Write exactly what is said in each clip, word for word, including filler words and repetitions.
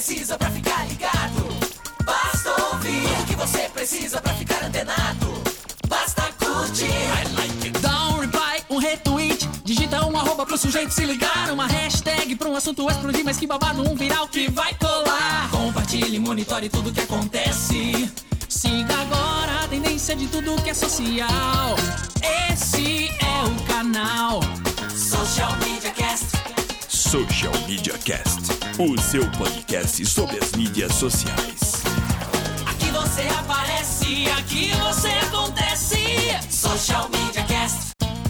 precisa pra ficar ligado. Basta ouvir o que você precisa pra ficar antenado. Basta curtir. I like it. Dá um reply, um retweet. Digita um arroba pro sujeito se ligar. Uma hashtag pra um assunto explodir. Mas que babado, um viral que vai colar. Compartilhe, monitore tudo que acontece. Siga agora a tendência de tudo que é social. Esse é o canal Social Media Cast. Social Media Cast, o seu podcast sobre as mídias sociais. Aqui você aparece, aqui você acontece. Social Media Cast.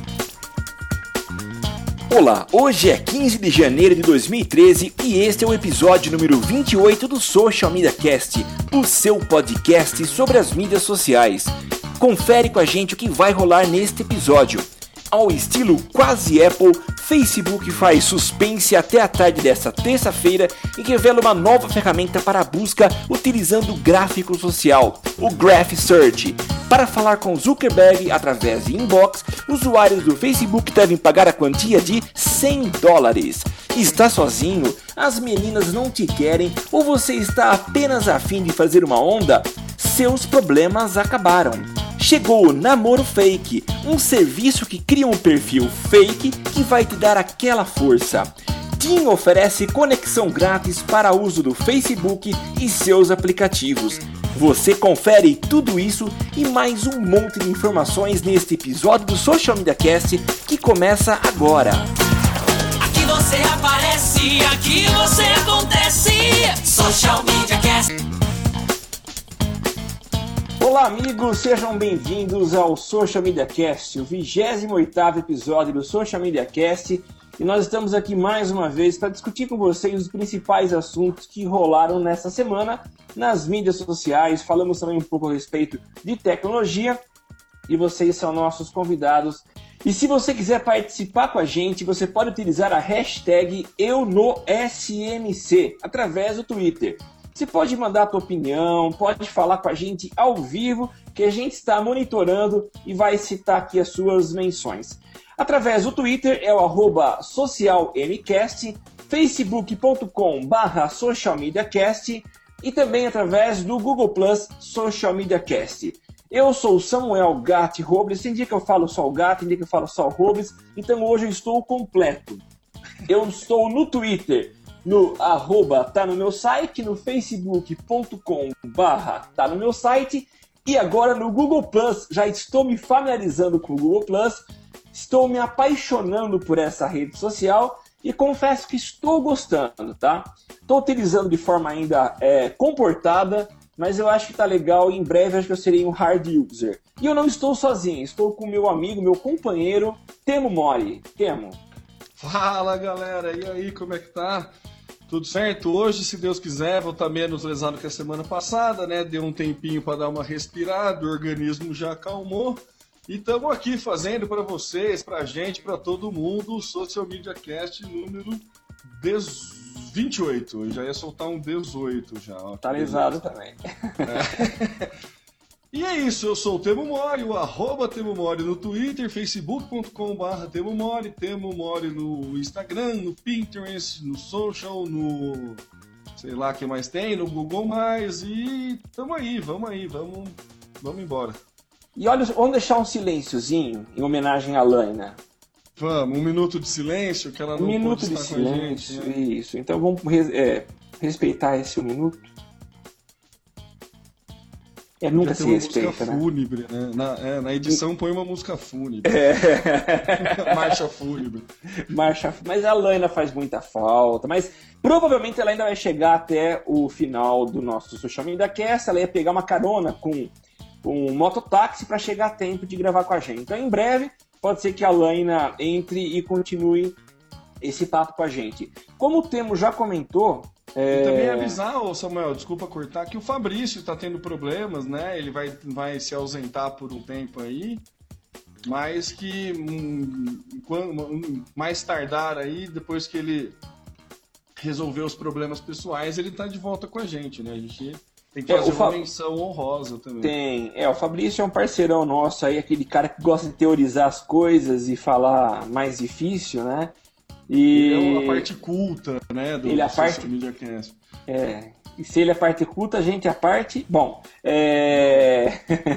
Olá, hoje é quinze de janeiro de dois mil e treze e este é o episódio número vinte e oito do Social Media Cast, o seu podcast sobre as mídias sociais. Confere com a gente o que vai rolar neste episódio. Ao estilo quase Apple, Facebook faz suspense até a tarde desta terça-feira e revela uma nova ferramenta para a busca utilizando o gráfico social, o Graph Search. Para falar com Zuckerberg através de inbox, usuários do Facebook devem pagar a quantia de cem dólares. Está sozinho? As meninas não te querem? Ou você está apenas a fim de fazer uma onda? Seus problemas acabaram. Chegou o Namoro Fake, um serviço que cria um perfil fake que vai te dar aquela força. TIM oferece conexão grátis para uso do Facebook e seus aplicativos. Você confere tudo isso e mais um monte de informações neste episódio do Social Media Cast que começa agora. Aqui você aparece, aqui você acontece. Social Media Cast. Olá amigos, sejam bem-vindos ao Social Media Cast, o vigésimo oitavo episódio do Social Media Cast, e nós estamos aqui mais uma vez para discutir com vocês os principais assuntos que rolaram nessa semana nas mídias sociais. Falamos também um pouco a respeito de tecnologia e vocês são nossos convidados. E se você quiser participar com a gente, você pode utilizar a hashtag eu no S M C através do Twitter. Você pode mandar a tua opinião, pode falar com a gente ao vivo, que a gente está monitorando e vai citar aqui as suas menções. Através do Twitter é o arroba socialmcast, facebook ponto com barra socialmediacast e também através do Google Plus Social Media Cast. Eu sou o Samuel Gatti Robles, tem dia que eu falo só o Gatti, tem dia que eu falo só o Robles, então hoje eu estou completo. Eu estou no Twitter, no arroba tá no meu site, no facebook ponto com barra tá no meu site e agora no Google Plus. Já estou me familiarizando com o Google Plus, estou me apaixonando por essa rede social e confesso que estou gostando, tá? Estou utilizando de forma ainda é, comportada, mas eu acho que tá legal e em breve acho que eu serei um hard user. E eu não estou sozinho, estou com meu amigo, meu companheiro, Temo Mori. Temo. Fala galera, e aí, como é que tá? Tudo certo? Hoje, se Deus quiser, vou estar menos lesado que a semana passada, né? Deu um tempinho para dar uma respirada, o organismo já acalmou. E estamos aqui fazendo para vocês, para a gente, para todo mundo, o Social Media Cast número vinte e oito. Eu já ia soltar um dezoito já. Ó, tá lesado também. É. E é isso, eu sou o Temo Mori, o arroba Temo Mori no Twitter, facebook ponto com barra Temo Mori, Temo Mori no Instagram, no Pinterest, no Social, no sei lá o que mais tem, no Google mais, e tamo aí, vamos aí, vamos, vamos embora. E olha, vamos deixar um silênciozinho em homenagem à Laina. Vamos, um minuto de silêncio, que ela não um minuto pode de estar silêncio, com a gente, né? Isso, então vamos é, respeitar esse um minuto. É, nunca se respeita, música né? Fúnebre, né? Na, é, na edição põe uma música fúnebre. É. Marcha fúnebre. Marcha, mas a Laina faz muita falta, mas provavelmente ela ainda vai chegar até o final do nosso Social Media Cast. Ela ia pegar uma carona com um mototáxi para chegar a tempo de gravar com a gente. Então, em breve, pode ser que a Laina entre e continue esse papo com a gente. Como o Temo já comentou... É... E também avisar, ô Samuel, desculpa cortar, que o Fabrício está tendo problemas, né? Ele vai, vai se ausentar por um tempo aí, mas que um, um, mais tardar aí, depois que ele resolver os problemas pessoais, ele tá de volta com a gente, né? A gente tem que fazer é, Fa... uma menção honrosa também. Tem, é, o Fabrício é um parceirão nosso aí, aquele cara que gosta de teorizar as coisas e falar mais difícil, né? E... Ele é a parte culta, né, do ele é a Social parte... Media Cast. É... E se ele é a parte culta, a gente é a parte... Bom, é...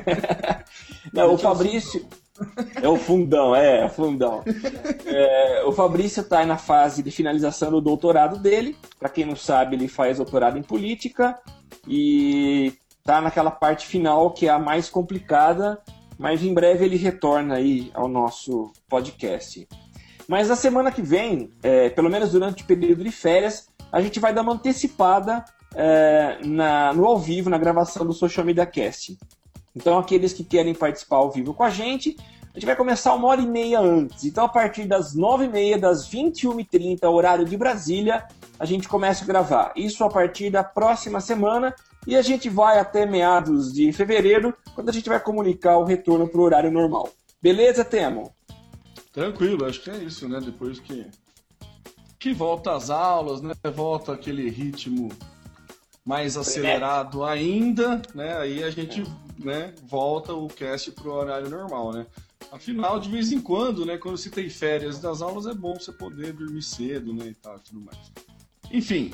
Não, o Fabrício... É o fundão, é, é o fundão. É, o Fabrício está na fase de finalização do doutorado dele. Para quem não sabe, ele faz doutorado em política e está naquela parte final que é a mais complicada, mas em breve ele retorna aí ao nosso podcast. Mas na semana que vem, é, pelo menos durante o período de férias, a gente vai dar uma antecipada é, na, no ao vivo, na gravação do Social Media Cast. Então, aqueles que querem participar ao vivo com a gente, a gente vai começar uma hora e meia antes. Então, a partir das nove e meia, das vinte e uma e trinta, horário de Brasília, a gente começa a gravar. Isso a partir da próxima semana. E a gente vai até meados de fevereiro, quando a gente vai comunicar o retorno para o horário normal. Beleza, Temo? Tranquilo, acho que é isso, né? Depois que, que volta às aulas, né? Volta aquele ritmo mais acelerado ainda, né? Aí a gente, né, volta o cast pro horário normal, né? Afinal, de vez em quando, né, quando você tem férias das aulas, é bom você poder dormir cedo, né, e tal, tudo mais. Enfim.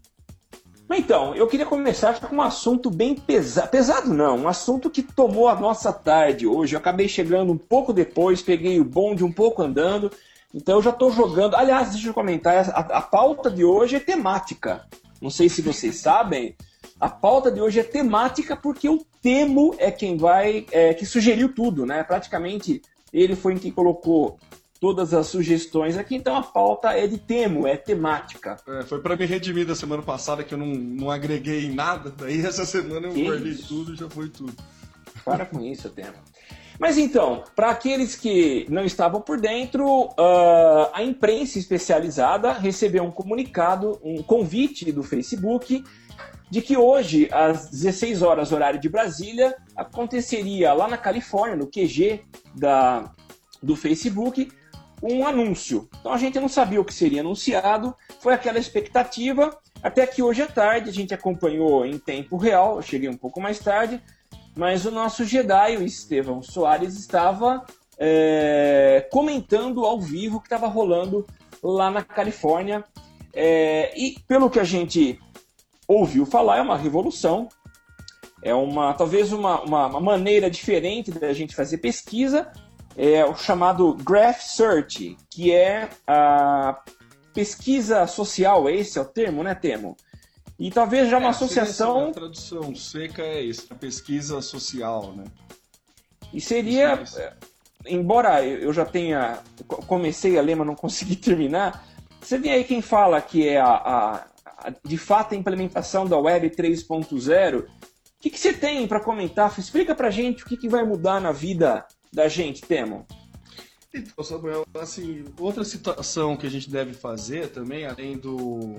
Então, eu queria começar com um assunto bem pesado. Pesado não, um assunto que tomou a nossa tarde hoje. Eu acabei chegando um pouco depois, peguei o bonde um pouco andando, então eu já estou jogando. Aliás, deixa eu comentar, a, a pauta de hoje é temática. Não sei se vocês sabem, a pauta de hoje é temática porque o Temo é quem vai, é, que sugeriu tudo, né? Praticamente ele foi quem colocou todas as sugestões aqui, então a pauta é de Temo, é temática. É, foi para me redimir da semana passada que eu não, não agreguei em nada, daí essa semana eu guardei tudo e já foi tudo. Para com isso, Temo. Mas então, para aqueles que não estavam por dentro, uh, a imprensa especializada recebeu um comunicado, um convite do Facebook, de que hoje, às dezesseis horas, horário de Brasília, aconteceria lá na Califórnia, no Q G da, do Facebook, um anúncio. Então a gente não sabia o que seria anunciado, foi aquela expectativa, até que hoje à tarde a gente acompanhou em tempo real, eu cheguei um pouco mais tarde, mas o nosso Jedi, o Estevão Soares, estava é, comentando ao vivo o que estava rolando lá na Califórnia. É, e pelo que a gente ouviu falar, é uma revolução, é uma talvez uma, uma, uma maneira diferente da gente fazer pesquisa, é o chamado Graph Search, que é a pesquisa social, esse é o termo, né, Temo? E talvez já uma é, associação... A tradução seca é isso, a pesquisa social, né? E seria, embora eu já tenha, comecei a ler, mas não consegui terminar, você vê aí quem fala que é a, a, a de fato a implementação da Web três ponto zero. O que, que você tem para comentar? Explica pra gente o que, que vai mudar na vida da gente, Temo. Então, Samuel, assim, outra situação que a gente deve fazer também, além do...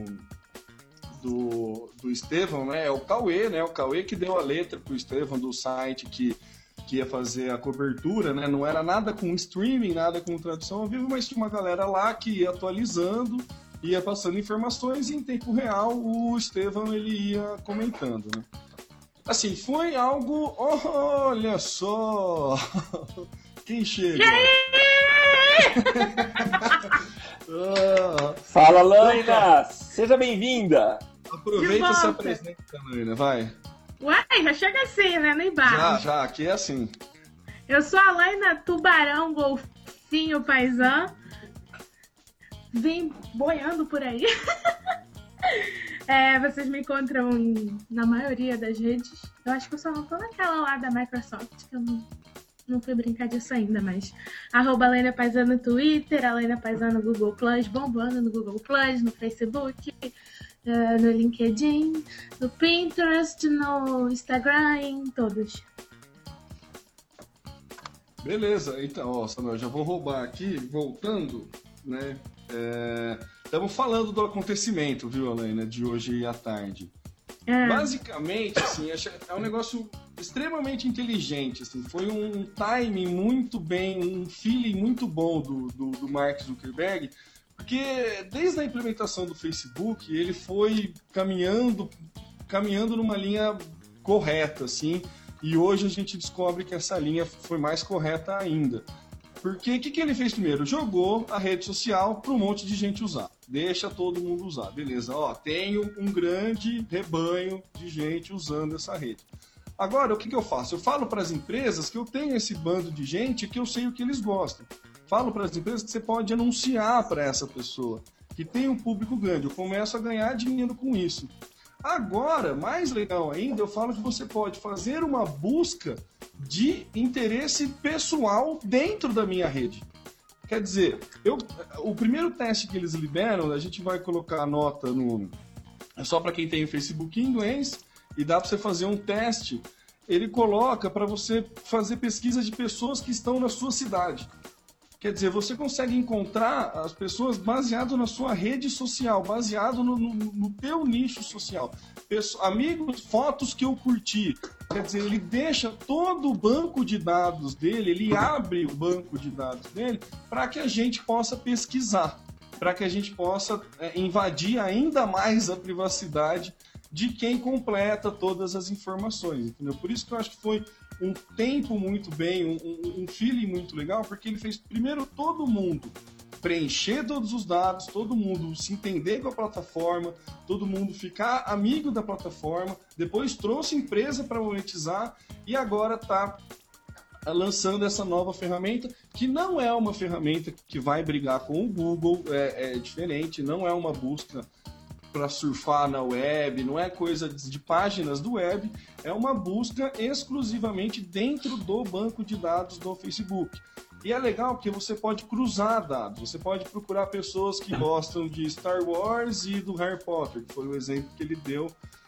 Do, do Estevão, né? É o Cauê, né? O Cauê que deu a letra pro Estevão do site que, que ia fazer a cobertura, né? Não era nada com streaming, nada com tradução ao vivo, mas tinha uma galera lá que ia atualizando, ia passando informações e em tempo real o Estevão ele ia comentando, né? Assim, foi algo... Olha só! Quem chega? ah, Fala, Laina! Seja bem-vinda! Aproveita e se apresenta, Laina, vai. Uai, já chega assim, né? Nem barra. Já, já, aqui é assim. Eu sou a Laina Tubarão Golfinho Paisã. Vim boiando por aí. É, vocês me encontram na maioria das redes. Eu acho que eu só não tô naquela lá da Microsoft, que eu não, não fui brincar disso ainda, mas arroba Laina Paisã no Twitter, a Laina Paisã no Google Plus, bombando no Google Plus, no Facebook, uh, no LinkedIn, no Pinterest, no Instagram, em todos. Beleza, então, ó, Samuel, já vou roubar aqui, voltando, né? Estamos é, falando do acontecimento, viu, Helena, de hoje à tarde. É. Basicamente, assim, é um negócio extremamente inteligente, assim, foi um timing muito bem, um feeling muito bom do, do, do Mark Zuckerberg, porque desde a implementação do Facebook, ele foi caminhando, caminhando numa linha correta, assim, e hoje a gente descobre que essa linha foi mais correta ainda. Porque o que, que ele fez primeiro? Jogou a rede social para um monte de gente usar. Deixa todo mundo usar. Beleza, ó, tenho um grande rebanho de gente usando essa rede. Agora, o que, que eu faço? Eu falo para as empresas que eu tenho esse bando de gente que eu sei o que eles gostam. Falo para as empresas que você pode anunciar para essa pessoa, que tem um público grande. Eu começo a ganhar dinheiro com isso. Agora, mais legal ainda, eu falo que você pode fazer uma busca de interesse pessoal dentro da minha rede. Quer dizer, eu, o primeiro teste que eles liberam, a gente vai colocar a nota no... É só para quem tem o Facebook em inglês, e dá para você fazer um teste. Ele coloca para você fazer pesquisa de pessoas que estão na sua cidade. Quer dizer, você consegue encontrar as pessoas baseado na sua rede social, baseado no, no, no teu nicho social. Pesso- amigos, fotos que eu curti. Quer dizer, ele deixa todo o banco de dados dele, ele abre o banco de dados dele para que a gente possa pesquisar, para que a gente possa é, invadir ainda mais a privacidade de quem completa todas as informações, entendeu? Por isso que eu acho que foi um tempo muito bem, um, um, um feeling muito legal, porque ele fez primeiro todo mundo preencher todos os dados, todo mundo se entender com a plataforma, todo mundo ficar amigo da plataforma, depois trouxe empresa para monetizar e agora está lançando essa nova ferramenta, que não é uma ferramenta que vai brigar com o Google, é, é diferente, não é uma busca para surfar na web, não é coisa de páginas do web, é uma busca exclusivamente dentro do banco de dados do Facebook. E é legal porque você pode cruzar dados, você pode procurar pessoas que gostam de Star Wars e do Harry Potter, que foi o exemplo que ele deu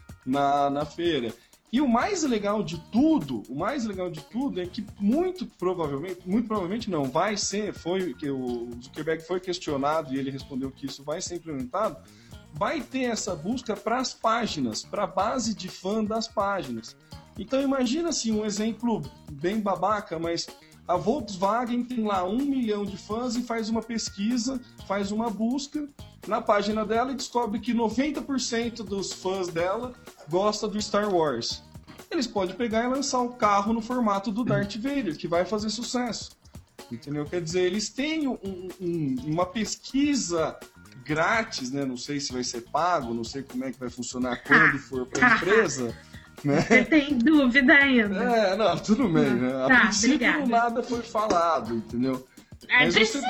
na, na feira. E o mais legal de tudo, o mais legal de tudo é que muito provavelmente, muito provavelmente não, vai ser, foi que o Zuckerberg foi questionado e ele respondeu que isso vai ser implementado, vai ter essa busca para as páginas, para a base de fã das páginas. Então imagina assim, um exemplo bem babaca, mas a Volkswagen tem lá um milhão de fãs e faz uma pesquisa, faz uma busca na página dela e descobre que noventa por cento dos fãs dela gosta do Star Wars. Eles podem pegar e lançar um carro no formato do Darth Vader, que vai fazer sucesso. Entendeu? Quer dizer, eles têm um, um, uma pesquisa grátis, né? Não sei se vai ser pago, não sei como é que vai funcionar quando for para a empresa. Né? Você tem dúvida ainda? É, não, tudo bem, né? A Tá, princípio obrigada. nada foi falado, entendeu? É Mas preciso.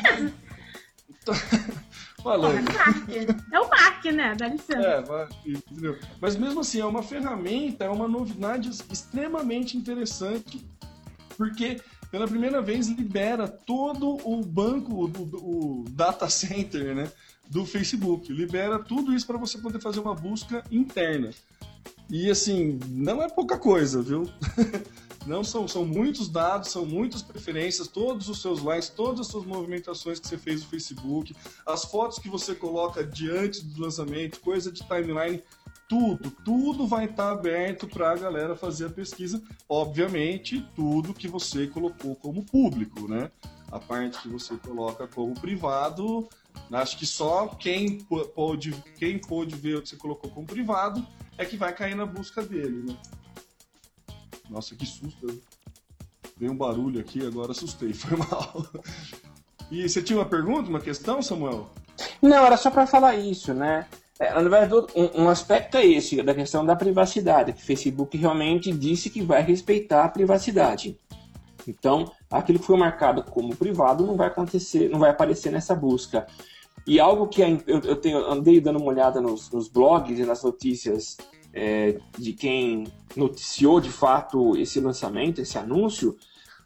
você... Porra, Falando. Mark. É o Mark, né? Dá licença. É, mas, entendeu? Mas mesmo assim, é uma ferramenta, é uma novidade extremamente interessante, porque pela primeira vez libera todo o banco, o, o data center, né, do Facebook. Libera tudo isso para você poder fazer uma busca interna. E assim, não é pouca coisa, viu? Não são, são muitos dados, são muitas preferências, todos os seus likes, todas as suas movimentações que você fez no Facebook, as fotos que você coloca diante do lançamento, coisa de timeline, tudo, tudo vai estar aberto para a galera fazer a pesquisa. Obviamente, tudo que você colocou como público, né? A parte que você coloca como privado, acho que só quem pôde, quem pôde ver o que você colocou como privado é que vai cair na busca dele, né? Nossa, que susto. Veio um barulho aqui, agora assustei, foi mal. E você tinha uma pergunta, uma questão, Samuel? Não, era só para falar isso, né? É, na verdade, um, um aspecto é esse, da questão da privacidade, que o Facebook realmente disse que vai respeitar a privacidade. Então, aquilo que foi marcado como privado não vai acontecer, não vai aparecer nessa busca. E algo que eu, eu tenho, andei dando uma olhada nos, nos blogs e nas notícias é, de quem noticiou de fato esse lançamento, esse anúncio,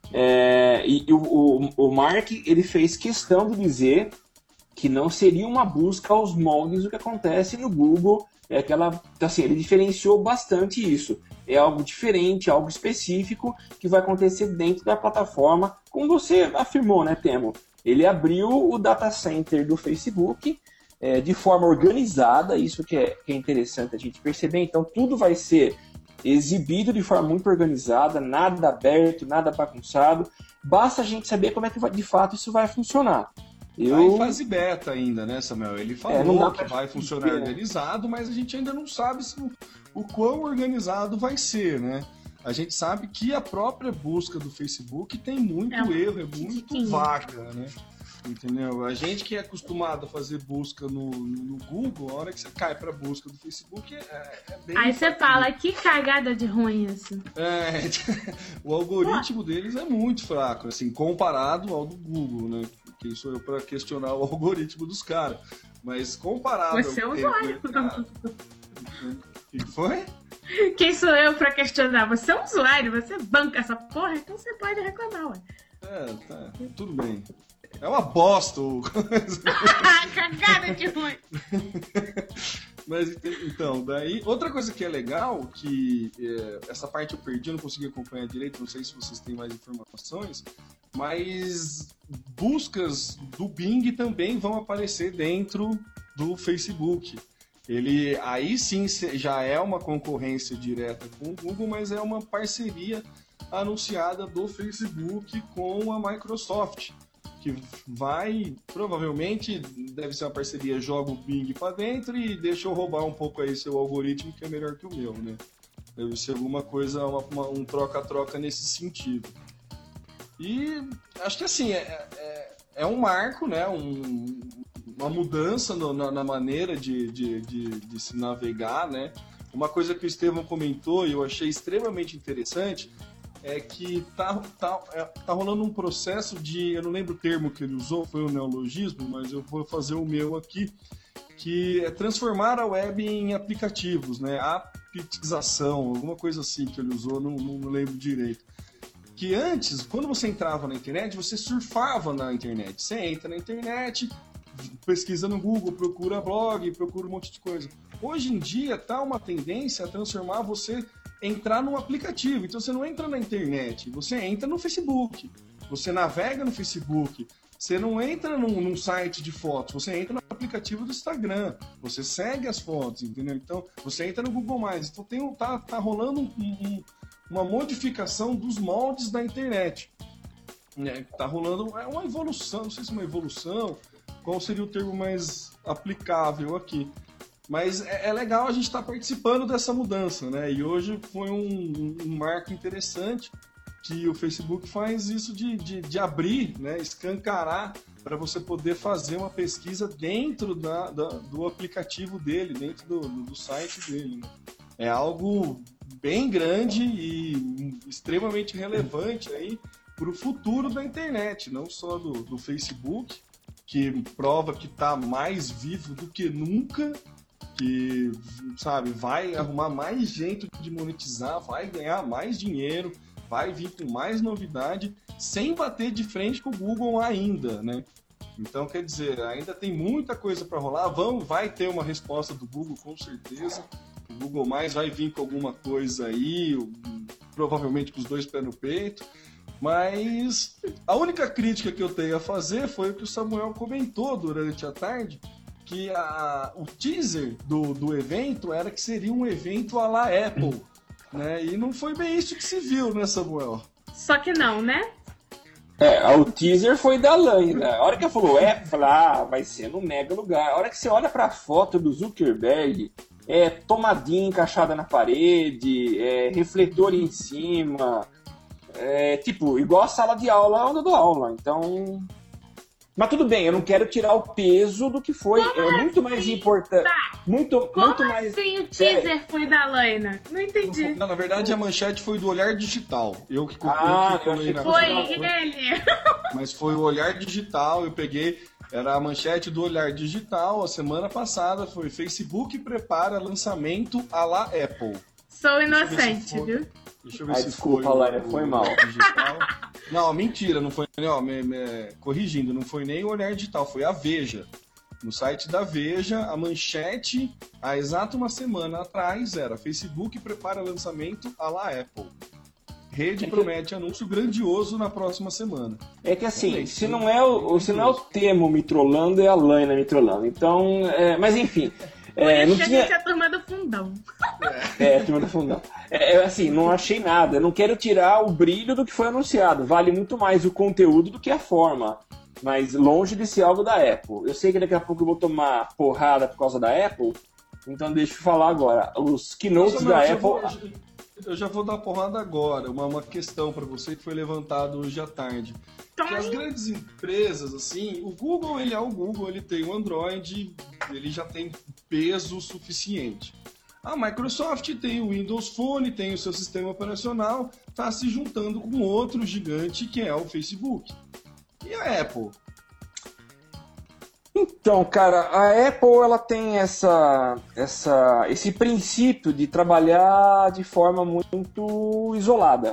é, e, e o, o, o Mark ele fez questão de dizer que não seria uma busca aos moldes do que acontece no Google. É aquela, assim, ele diferenciou bastante isso. É algo diferente, algo específico que vai acontecer dentro da plataforma, como você afirmou, né, Temo? Ele abriu o data center do Facebook é, de forma organizada, isso que é, que é interessante a gente perceber. Então, tudo vai ser exibido de forma muito organizada, nada aberto, nada bagunçado. Basta a gente saber como é que vai, de fato isso vai funcionar. Eu... Vai em fase beta ainda, né, Samuel? Ele falou é, não dá que vai funcionar ver, né? organizado, mas a gente ainda não sabe se o, o quão organizado vai ser, né? a gente sabe que a própria busca do Facebook tem muito É um erro, é muito tiquinho. vaga, né? Entendeu? A gente que é acostumado a fazer busca no, no Google, a hora que você cai pra busca do Facebook, é, é bem... Aí você fala, que cagada de ruim isso. É, o algoritmo deles é muito fraco, assim, comparado ao do Google, né? Quem sou eu pra questionar o algoritmo dos caras? Mas comparado... Você é ao usuário. O que foi? Quem sou eu pra questionar? Você é um usuário, você banca essa porra, então você pode reclamar, ué. É, tá, tudo bem. É uma bosta o... Cagada de ruim. Mas então, daí... Outra coisa que é legal, que é, essa parte eu perdi, eu não consegui acompanhar direito, não sei se vocês têm mais informações, mas buscas do Bing também vão aparecer dentro do Facebook. Ele aí sim já é uma concorrência direta com o Google, mas é uma parceria anunciada do Facebook com a Microsoft, que vai, provavelmente, deve ser uma parceria, joga o Bing para dentro e deixa eu roubar um pouco aí seu algoritmo, que é melhor que o meu, né? Deve ser alguma coisa, uma, uma, um troca-troca nesse sentido. E acho que assim, é, é, é um marco, né? Um, uma mudança no, na, na maneira de, de, de, de se navegar, né? Uma coisa que o Estevão comentou e eu achei extremamente interessante é que tá, tá, é, tá rolando um processo de, eu não lembro o termo que ele usou, foi um neologismo, mas eu vou fazer o meu aqui, que é transformar a web em aplicativos, né? Apitização, alguma coisa assim que ele usou, não, não lembro direito. Que antes, quando você entrava na internet, você surfava na internet. Você entra na internet, pesquisa no Google, procura blog, procura um monte de coisa. Hoje em dia tá uma tendência a transformar você entrar num aplicativo. Então você não entra na internet, você entra no Facebook, você navega no Facebook, você não entra num, num site de fotos, você entra no aplicativo do Instagram, você segue as fotos, entendeu? Então você entra no Google Mais. Então tem, tá, tá rolando um, um, uma modificação dos moldes da internet. É, tá rolando é uma evolução, não sei se é uma evolução, qual seria o termo mais aplicável aqui. Mas é, é legal a gente estar tá participando dessa mudança, né? E hoje foi um, um marco interessante que o Facebook faz isso de, de, de abrir, né? Escancarar para você poder fazer uma pesquisa dentro da, da, do aplicativo dele, dentro do, do, do site dele. Né? É algo bem grande e extremamente relevante aí para o futuro da internet, não só do, do Facebook, que prova que está mais vivo do que nunca, que, sabe, vai arrumar mais jeito de monetizar, vai ganhar mais dinheiro, vai vir com mais novidade, sem bater de frente com o Google ainda, né? Então, quer dizer, ainda tem muita coisa para rolar, vamos, vai ter uma resposta do Google, com certeza. O Google Mais vai vir com alguma coisa aí, provavelmente com os dois pés no peito. Mas a única crítica que eu tenho a fazer foi o que o Samuel comentou durante a tarde, que a, o teaser do, do evento era que seria um evento à la Apple, né? E não foi bem isso que se viu, né, Samuel? Só que não, né? É, o teaser foi da Lane, né? A hora que ela falou Apple, eu falei, ah, vai ser no mega lugar. A hora que você olha pra foto do Zuckerberg, é tomadinha encaixada na parede, é refletor em cima, é tipo, igual a sala de aula onde eu dou aula, então... Mas tudo bem, eu não quero tirar o peso do que foi. Como é muito assim? mais importante. Tá. Muito, Como muito mais. assim o teaser foi da Laina? Não entendi. Não, na verdade, a manchete foi do Olhar Digital. Eu que Ah, eu eu achei na Foi final, ele. Mas foi o Olhar Digital, eu peguei. Era a manchete do Olhar Digital. A semana passada foi: Facebook prepara lançamento à la Apple. Sou inocente, foi. viu? Deixa eu ver Ai, se desculpa, foi. Laila, foi mal. Digital. Não, mentira, não foi. Ó, me, me, corrigindo, não foi nem o Olhar Digital, foi a Veja. No site da Veja, a manchete, há exato uma semana atrás, era: Facebook prepara lançamento à la Apple. Rede é que... promete anúncio grandioso na próxima semana. É que assim, se não é o, se não é o termo me trollando, é a Laina me trollando. Então, é, mas enfim. É, não tinha... a gente é a turma do fundão. É, a turma do fundão. É, assim, não achei nada. Eu não quero tirar o brilho do que foi anunciado. Vale muito mais o conteúdo do que a forma. Mas longe de ser algo da Apple. Eu sei que daqui a pouco eu vou tomar porrada por causa da Apple. Então deixa eu falar agora. Os keynotes Nossa, da já Apple... Vou, eu já vou dar porrada agora. Uma, uma questão para você que foi levantada hoje à tarde. Que as grandes empresas, assim, o Google, ele é o Google, ele tem o Android, ele já tem peso suficiente. A Microsoft tem o Windows Phone, tem o seu sistema operacional, está se juntando com outro gigante que é o Facebook. E a Apple? Então, cara, a Apple ela tem essa, essa, esse princípio de trabalhar de forma muito isolada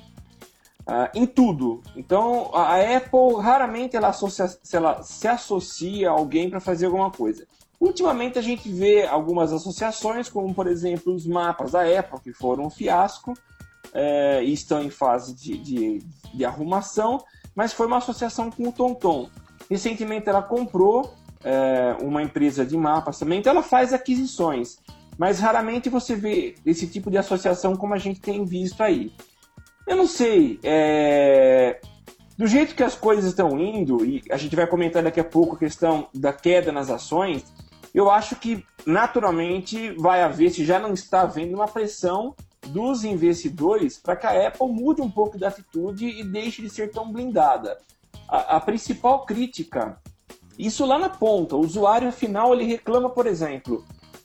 uh, em tudo. Então, a Apple raramente ela, associa, ela se associa a alguém para fazer alguma coisa. Ultimamente a gente vê algumas associações, como por exemplo os mapas da Apple, que foram um fiasco é, e estão em fase de, de, de arrumação, mas foi uma associação com o TomTom. Recentemente ela comprou é, uma empresa de mapas também, então ela faz aquisições, mas raramente você vê esse tipo de associação como a gente tem visto aí. Eu não sei, é... do jeito que as coisas estão indo, e a gente vai comentar daqui a pouco a questão da queda nas ações, eu acho que naturalmente vai haver, se já não está havendo, uma pressão dos investidores para que a Apple mude um pouco da atitude e deixe de ser tão blindada. A, a principal crítica, isso lá na ponta, o usuário final ele reclama, por exemplo,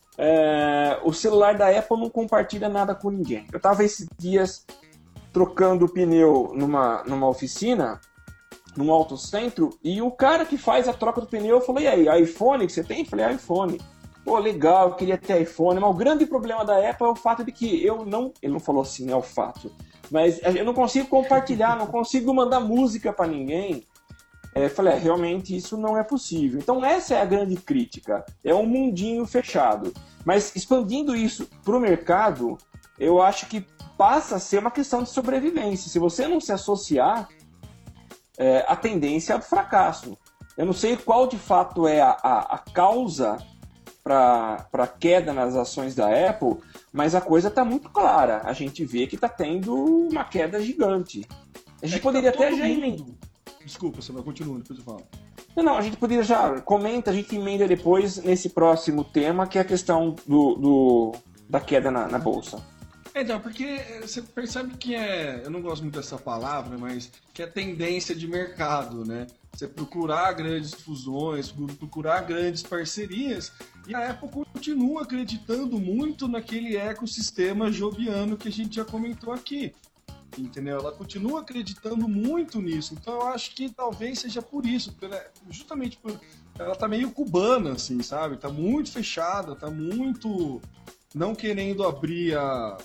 é, o celular da Apple não compartilha nada com ninguém. Eu estava esses dias trocando o pneu numa, numa oficina, num autocentro, e o cara que faz a troca do pneu falou, e aí, iPhone que você tem? Eu falei, iPhone. Pô, legal, eu queria ter iPhone, mas o grande problema da Apple é o fato de que eu não... Ele não falou assim, é o fato. Mas eu não consigo compartilhar, não consigo mandar música para ninguém. É, eu falei, é, realmente isso não é possível. Então essa é a grande crítica. É um mundinho fechado. Mas expandindo isso para o mercado, eu acho que passa a ser uma questão de sobrevivência. Se você não se associar, é, a tendência é o fracasso. Eu não sei qual de fato é a, a, a causa para a queda nas ações da Apple, mas a coisa está muito clara. A gente vê que está tendo uma queda gigante. A gente é poderia tá até já emendar. Desculpa, você vai continuar, depois eu falo. Não, não, a gente poderia já comenta, a gente emenda depois nesse próximo tema, que é a questão do, do, da queda na, na bolsa. É, então, porque você percebe que é, eu não gosto muito dessa palavra, mas que é tendência de mercado, né? Você procurar grandes fusões, procurar grandes parcerias, e a Apple continua acreditando muito naquele ecossistema jobiano que a gente já comentou aqui, entendeu? Ela continua acreditando muito nisso, então eu acho que talvez seja por isso, justamente por ela tá meio cubana, assim, sabe? Tá muito fechada, tá muito não querendo abrir a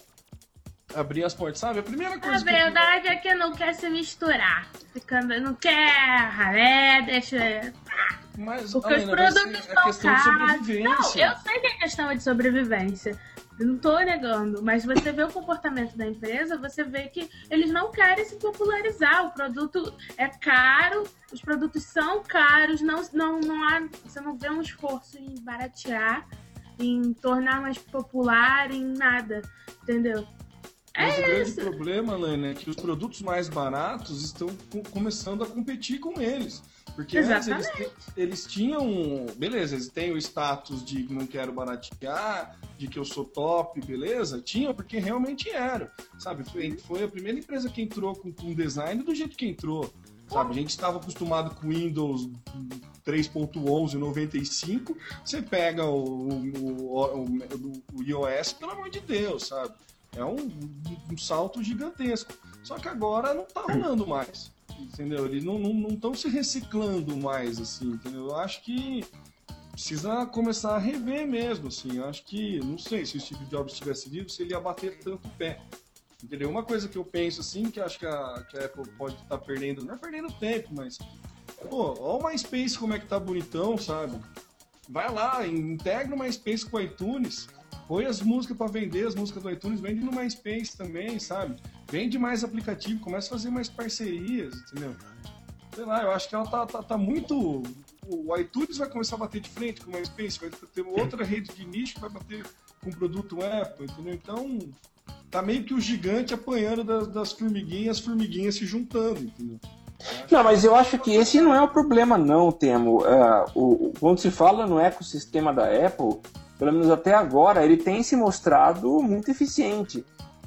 abrir as portas, sabe? A primeira coisa. A verdade que eu... é que não quer se misturar. Ficando, não quer, né? Deixa. Mas, porque os produtos é questão de sobrevivência. Não, eu sei que é questão de sobrevivência. Eu não tô negando, mas você vê o comportamento da empresa, você vê que eles não querem se popularizar. O produto é caro, os produtos são caros, não, não, não há, você não vê um esforço em baratear, em tornar mais popular, em nada, entendeu? Mas é o grande isso. problema, Lana, é que os produtos mais baratos estão começando a competir com eles. Porque antes eles, eles tinham... Beleza, eles têm o status de não quero baratear, de que eu sou top, beleza? Tinham, porque realmente eram. Sabe, foi, foi a primeira empresa que entrou com, com design do jeito que entrou. Sabe, a gente estava acostumado com Windows três ponto onze, noventa e cinco, você pega o, o, o, o iOS, pelo amor de Deus, sabe? É um, um salto gigantesco. Só que agora não tá rolando mais, entendeu? Eles não estão se reciclando mais, assim, entendeu? Eu acho que precisa começar a rever mesmo, assim. Eu acho que, não sei, se o Steve Jobs tivesse vivo, se ele ia bater tanto o pé. Entendeu? Uma coisa que eu penso, assim, que eu acho que a, que a Apple pode estar tá perdendo, não é perdendo tempo, mas... Pô, olha o MySpace como é que tá bonitão, sabe? Vai lá, integra o MySpace com o iTunes... Põe as músicas para vender, as músicas do iTunes, vende no MySpace também, sabe? Vende mais aplicativo, começa a fazer mais parcerias, entendeu? Sei lá, eu acho que ela tá, tá, tá muito... O iTunes vai começar a bater de frente com o MySpace, vai ter outra rede de nicho que vai bater com o produto Apple, entendeu? Então, tá meio que o gigante apanhando das, das formiguinhas, as formiguinhas se juntando, entendeu? Não, mas eu acho que esse não é o problema não, Temo. Uh, o, quando se fala no ecossistema da Apple... Pelo menos até agora, ele tem se mostrado muito eficiente.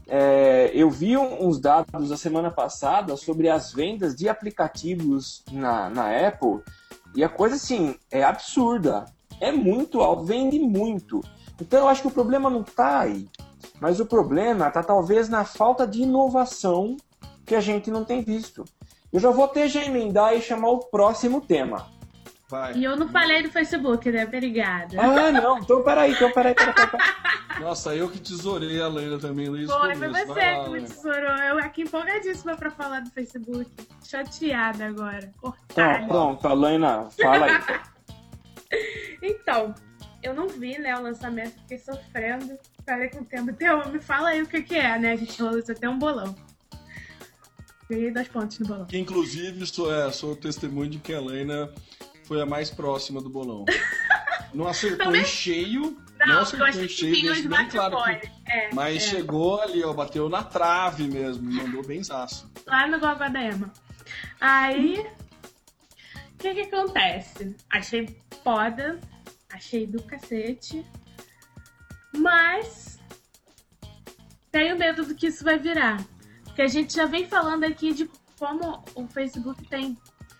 é, eu vi uns dados da semana passada sobre as vendas de aplicativos na, na Apple, e a coisa, assim, é absurda. É muito alto, vende muito. Então eu acho que o problema não está aí. Mas o problema está talvez na falta de inovação que a gente não tem visto. Eu já vou até já emendar e chamar o próximo tema. Vai. E eu não falei do Facebook, né? Obrigada. Ah, não. Então peraí, então peraí, peraí, peraí. Nossa, eu que tesourei a Leila também, Luiz. Foi, foi você que me tesourou. Eu aqui empolgadíssima pra falar do Facebook. Chateada agora. Cortada. Então, pronto, Alana, fala aí. Então, eu não vi, né, o lançamento, fiquei sofrendo. Falei com o tempo, Teu, me fala aí o que que é, né? A gente falou isso até um bolão. Ganhei dois pontos no bolão. Que inclusive sou, é, sou testemunho de que a Helena foi a mais próxima do bolão. Não acertou Também... em cheio, não, não acertou em cheio, deixa bem claro que... é, mas é. chegou ali, ó, bateu na trave mesmo, mandou bem zaço. Lá no Gogó da Ema. Aí, o que que acontece? Achei foda, achei do cacete, mas tenho medo do que isso vai virar. Porque a gente já vem falando aqui de como o Facebook tem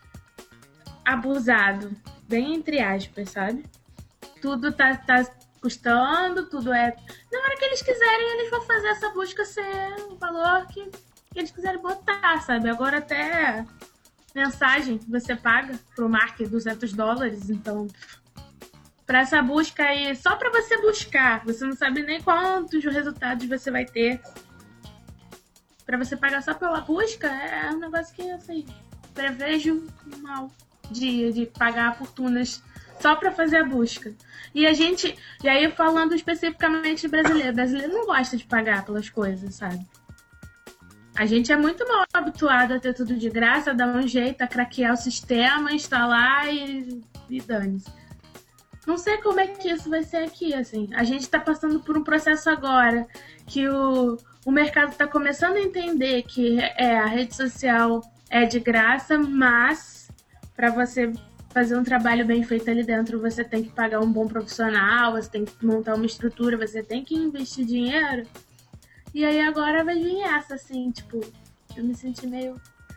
abusado, bem entre aspas, sabe? Tudo tá, tá custando, tudo é... Na hora que eles quiserem, eles vão fazer essa busca ser o valor que, que eles quiserem botar, sabe? Agora até mensagem você paga pro marketing duzentos dólares, então... Pra essa busca aí, só pra você buscar, você não sabe nem quantos resultados você vai ter. Pra você pagar só pela busca, é um negócio que, assim, prevejo mal de, de pagar fortunas só pra fazer a busca. E a gente, e aí falando especificamente de brasileiro, brasileiro não gosta de pagar pelas coisas, sabe? A gente é muito mal habituado a ter tudo de graça, a dar um jeito, a craquear o sistema, instalar e, e dane-se. Não sei como é que isso vai ser aqui, assim. A gente tá passando por um processo agora que o, o mercado tá começando a entender que é, a rede social é de graça, mas para você fazer um trabalho bem feito ali dentro, você tem que pagar um bom profissional, você tem que montar uma estrutura, você tem que investir dinheiro. E aí agora vai vir essa, assim, tipo, eu me senti meio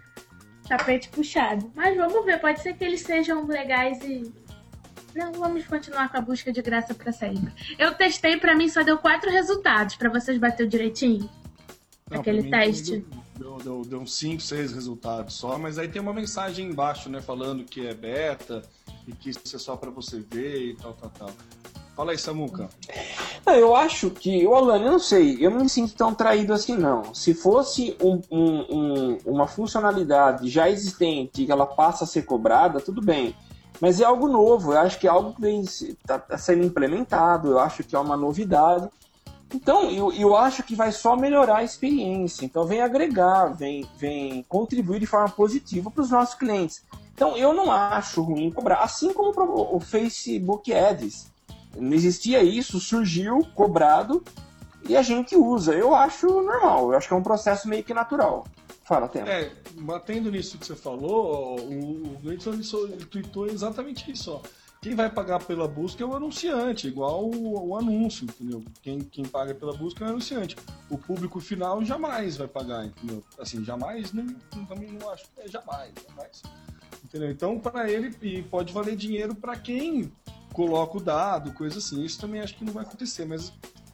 tapete puxado. Mas vamos ver, pode ser que eles sejam legais e... Não, vamos continuar com a busca de graça pra sempre. Eu testei, pra mim só deu quatro resultados. Pra vocês bater direitinho? Não, aquele mim, teste. Deu, deu, deu uns cinco, seis resultados só, mas aí tem uma mensagem embaixo, né? Falando que é beta e que isso é só pra você ver e tal, tal, tal. Fala aí, Samuca. Não, eu acho que, ô Alana, eu não sei, eu não me sinto tão traído assim, não. Se fosse um, um, um, uma funcionalidade já existente que ela passa a ser cobrada, tudo bem. Mas é algo novo, eu acho que é algo que está tá sendo implementado, eu acho que é uma novidade. Então, eu, eu acho que vai só melhorar a experiência. Então, vem agregar, vem, vem contribuir de forma positiva para os nossos clientes. Então, eu não acho ruim cobrar, assim como o Facebook Ads. Não existia isso, surgiu, cobrado, e a gente usa. Eu acho normal, eu acho que é um processo meio que natural. Fala, Tema. É, batendo nisso que você falou, o Gleidson tweetou exatamente isso, ó. Quem vai pagar pela busca é o anunciante, igual o, o anúncio, entendeu? Quem, quem paga pela busca é o anunciante. O público final jamais vai pagar, entendeu? Assim, jamais, não, também não acho que é jamais, jamais. Entendeu? Então, para ele, e pode valer dinheiro para quem coloca o dado, coisa assim. Isso também acho que não vai acontecer, mas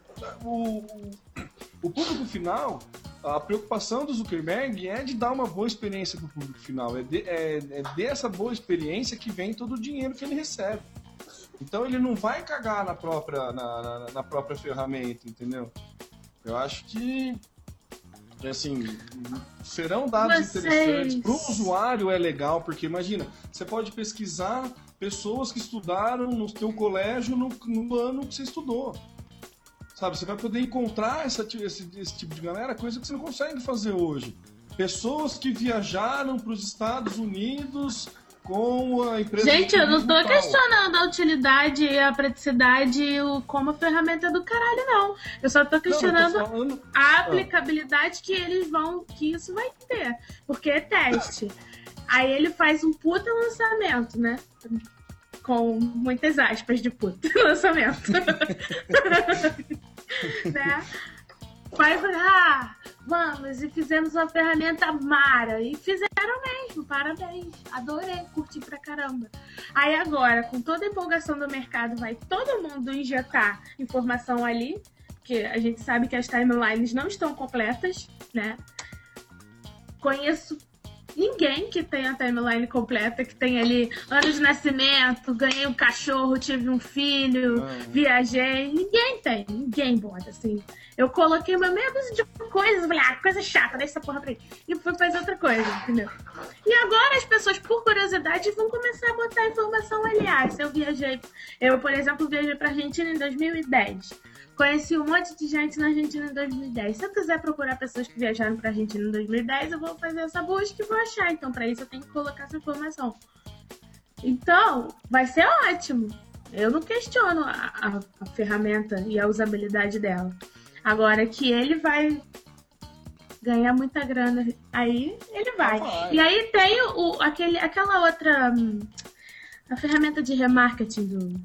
o, o, o público final... A preocupação do Zuckerberg é de dar uma boa experiência para o público final. É, de, é, é dessa boa experiência que vem todo o dinheiro que ele recebe. Então ele não vai cagar na própria, na, na, na própria ferramenta, entendeu? Eu acho que, assim, serão dados Vocês... interessantes. Para o usuário é legal, porque imagina, você pode pesquisar pessoas que estudaram no seu colégio no, no ano que você estudou. Sabe, você vai poder encontrar essa, esse, esse tipo de galera, coisa que você não consegue fazer hoje. Pessoas que viajaram para os Estados Unidos com a empresa... Gente, eu não estou questionando a utilidade, a praticidade, o, como a ferramenta é do caralho, não. Eu só estou questionando não, falando... a aplicabilidade que eles vão, que isso vai ter. Porque é teste. Aí ele faz um puta lançamento, né? Com muitas aspas de puta lançamento. Né? Faz, ah, vamos, e fizemos uma ferramenta Mara. E fizeram mesmo, parabéns. Adorei, curti pra caramba. Aí agora, com toda a empolgação do mercado, vai todo mundo injetar informação ali, porque a gente sabe que as timelines não estão completas, né? Conheço ninguém que tenha a timeline completa, que tem ali ano de nascimento, ganhei um cachorro, tive um filho, ah, viajei. Ninguém tem, ninguém bota, assim. Eu coloquei uma meia dúzia de coisas, falei, ah, coisa chata, deixa essa porra pra aí. E fui fazer outra coisa, entendeu? E agora as pessoas, por curiosidade, vão começar a botar informação ali. Ah, se eu viajei, eu, por exemplo, viajei pra Argentina em dois mil e dez. Conheci um monte de gente na Argentina em dois mil e dez. Se eu quiser procurar pessoas que viajaram pra Argentina em dois mil e dez, eu vou fazer essa busca e vou achar. Então, pra isso, eu tenho que colocar essa informação. Então, vai ser ótimo. Eu não questiono a, a, a ferramenta e a usabilidade dela. Agora que ele vai ganhar muita grana, aí ele vai. vai. E aí tem o, aquele, aquela outra... A ferramenta de remarketing do,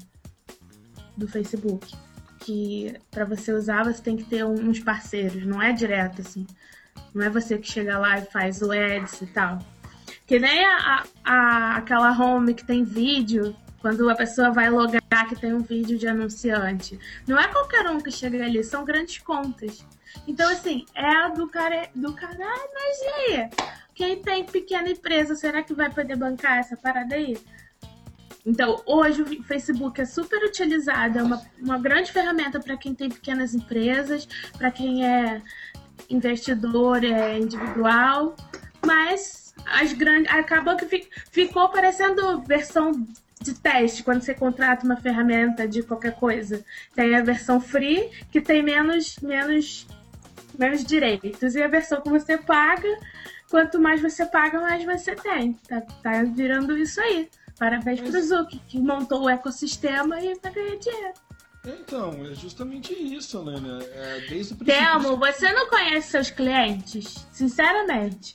do Facebook. Que para você usar, você tem que ter uns parceiros. Não é direto, assim. Não é você que chega lá e faz o ads e tal. Que nem a, a, aquela home que tem vídeo... Quando a pessoa vai logar que tem um vídeo de anunciante. Não é qualquer um que chega ali, são grandes contas. Então, assim, é a do cara, do caralho, mas e aí? Quem tem pequena empresa, será que vai poder bancar essa parada aí? Então, hoje o Facebook é super utilizado, é uma, uma grande ferramenta para quem tem pequenas empresas, para quem é investidor, é individual, mas as grandes, acabou que fi, ficou parecendo versão de teste, quando você contrata uma ferramenta de qualquer coisa. Tem a versão free, que tem menos, menos, menos direitos, e a versão que você paga, quanto mais você paga, mais você tem. Tá, tá virando isso aí. Parabéns Mas... pro Zuck, que montou o ecossistema e vai ganhar dinheiro. Então, é justamente isso, né? É, desde o princípio... Telmo, você não conhece seus clientes? Sinceramente.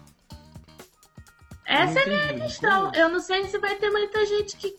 Essa é a minha questão. Eu não sei se vai ter muita gente que...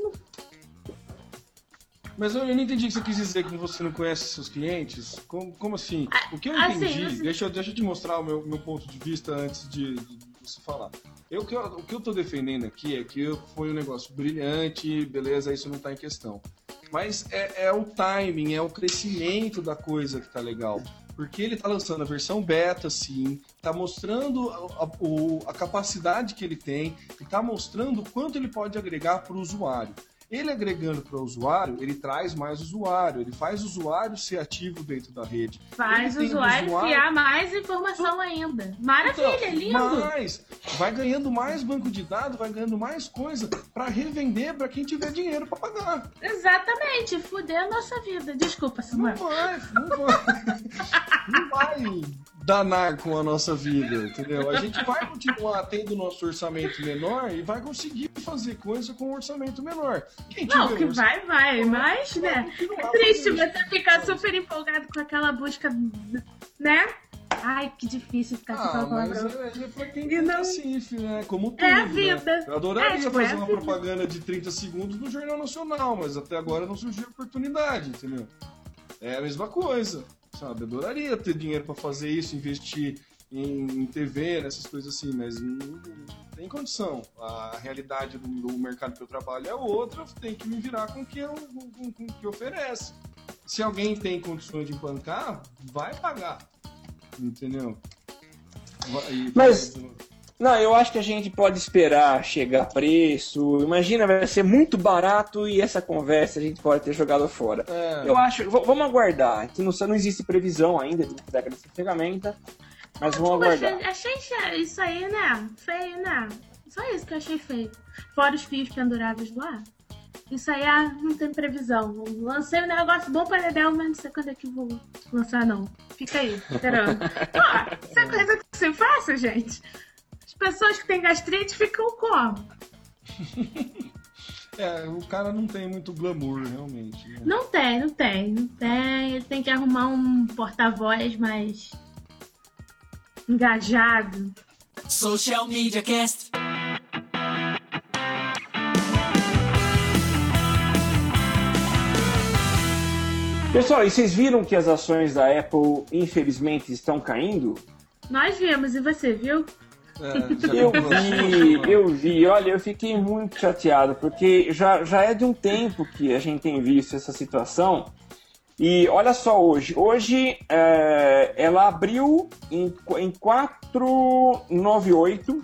Mas eu não entendi o que você quis dizer que você não conhece seus clientes. Como, como assim? O que eu entendi... Assim, deixa, eu, deixa eu te mostrar o meu, meu ponto de vista antes de, de você falar. Eu, o que eu tô defendendo aqui é que foi um negócio brilhante, beleza, isso não tá em questão. Mas é, é o timing, é o crescimento da coisa que tá legal. Porque ele tá lançando a versão beta, sim, tá mostrando a, a, a capacidade que ele tem e tá mostrando o quanto ele pode agregar para o usuário. Ele agregando para o usuário, ele traz mais usuário, ele faz o usuário ser ativo dentro da rede. Faz o usuário, usuário criar mais informação ainda. Maravilha, então, lindo! Mas vai ganhando mais banco de dados, vai ganhando mais coisa para revender para quem tiver dinheiro para pagar. Exatamente, fuder a nossa vida. Desculpa, Samuel. Não vai, não vai. Não vai danar com a nossa vida, entendeu? A gente vai continuar tendo nosso orçamento menor e vai conseguir fazer coisa com um orçamento menor. Quem não, que vai, vai, mas, né? É triste você ficar super empolgado com aquela busca, né? Ai, que difícil ficar com aquela palavra. Mas é, é pra quem tem não... Recife, né? Como tudo, é a vida. Né? Eu adoraria é, tipo, fazer é uma vida. propaganda de trinta segundos no Jornal Nacional, mas até agora não surgiu oportunidade, entendeu? É a mesma coisa, sabe? Eu adoraria ter dinheiro pra fazer isso, investir em, em T V, nessas coisas assim, mas não, não tem condição. A realidade do, do mercado que eu trabalho é outra, eu tenho que me virar com o que, eu, com, com o que oferece. Se alguém tem condições de bancar, vai pagar. Entendeu? Vai, mas, não, eu acho que a gente pode esperar chegar a preço. Imagina, vai ser muito barato e essa conversa a gente pode ter jogado fora. É. Eu acho, v- vamos aguardar. Não, não existe previsão ainda de entrega dessa ferramenta, mas vamos aguardar. Achei, achei isso aí, né? Feio, né? Só isso que eu achei feio. Fora os fios penduráveis lá. Isso aí, ah, não tem previsão. Lancei um negócio bom para Dedéu, mas não sei quando é que vou lançar, não. Fica aí, esperando. Pô, isso é coisa que você faça, gente. As pessoas que têm gastrite ficam como? É, o cara não tem muito glamour, realmente. Né? Não tem, não tem, não tem. Ele tem que arrumar um porta-voz mais engajado. Social Media Cast. Pessoal, e vocês viram que as ações da Apple, infelizmente, estão caindo? Nós vimos, e você viu? É, eu vi, eu vi. Olha, eu fiquei muito chateado, porque já, já é de um tempo que a gente tem visto essa situação. E olha só hoje. Hoje é, ela abriu em, em quatrocentos e noventa e oito.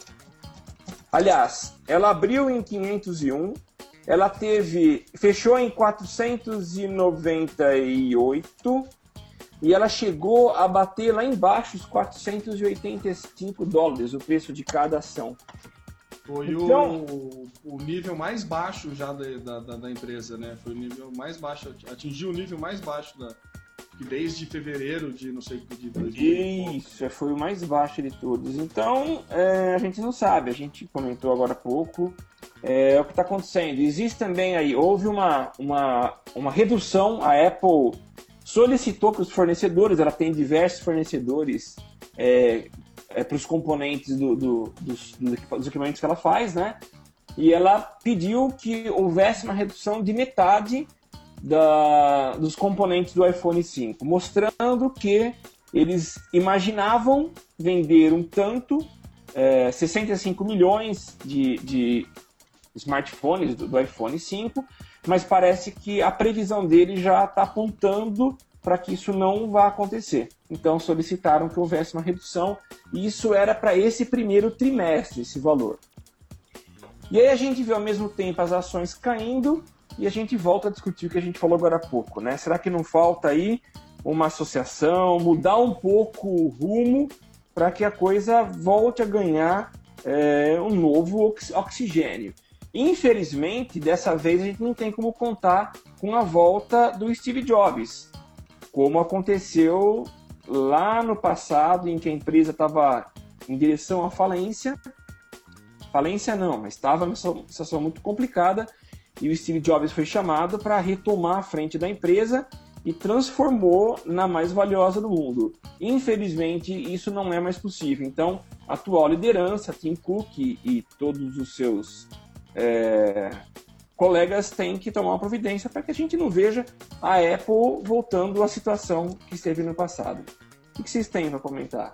Aliás, ela abriu em quinhentos e um. Ela teve, fechou em quatrocentos e noventa e oito. E ela chegou a bater lá embaixo os quatrocentos e oitenta e cinco dólares, o preço de cada ação. Foi então, o, o nível mais baixo já da, da, da empresa, né? Foi o nível mais baixo, atingiu o nível mais baixo da, desde fevereiro de não sei de dois mil. Isso, foi o mais baixo de todos. Então, é, a gente não sabe, a gente comentou agora há pouco, é, o que está acontecendo. Existe também aí, houve uma, uma, uma redução, a Apple solicitou para os fornecedores, ela tem diversos fornecedores é, é, para os componentes do, do, dos, dos equipamentos que ela faz, né? E ela pediu que houvesse uma redução de metade da, dos componentes do iPhone cinco, mostrando que eles imaginavam vender um tanto, é, sessenta e cinco milhões de, de smartphones do, do iPhone cinco, mas parece que a previsão dele já está apontando para que isso não vá acontecer. Então solicitaram que houvesse uma redução, e isso era para esse primeiro trimestre, esse valor. E aí a gente vê ao mesmo tempo as ações caindo, e a gente volta a discutir o que a gente falou agora há pouco, né? Será que não falta aí uma associação, mudar um pouco o rumo para que a coisa volte a ganhar é, um novo oxigênio? Infelizmente, dessa vez a gente não tem como contar com a volta do Steve Jobs, como aconteceu lá no passado, em que a empresa estava em direção à falência. Falência não, mas estava numa situação muito complicada, e o Steve Jobs foi chamado para retomar a frente da empresa e transformou na mais valiosa do mundo. Infelizmente, isso não é mais possível. Então, a atual liderança, Tim Cook e, e todos os seus É, colegas têm que tomar uma providência para que a gente não veja a Apple voltando à situação que esteve no passado. O que vocês têm para comentar?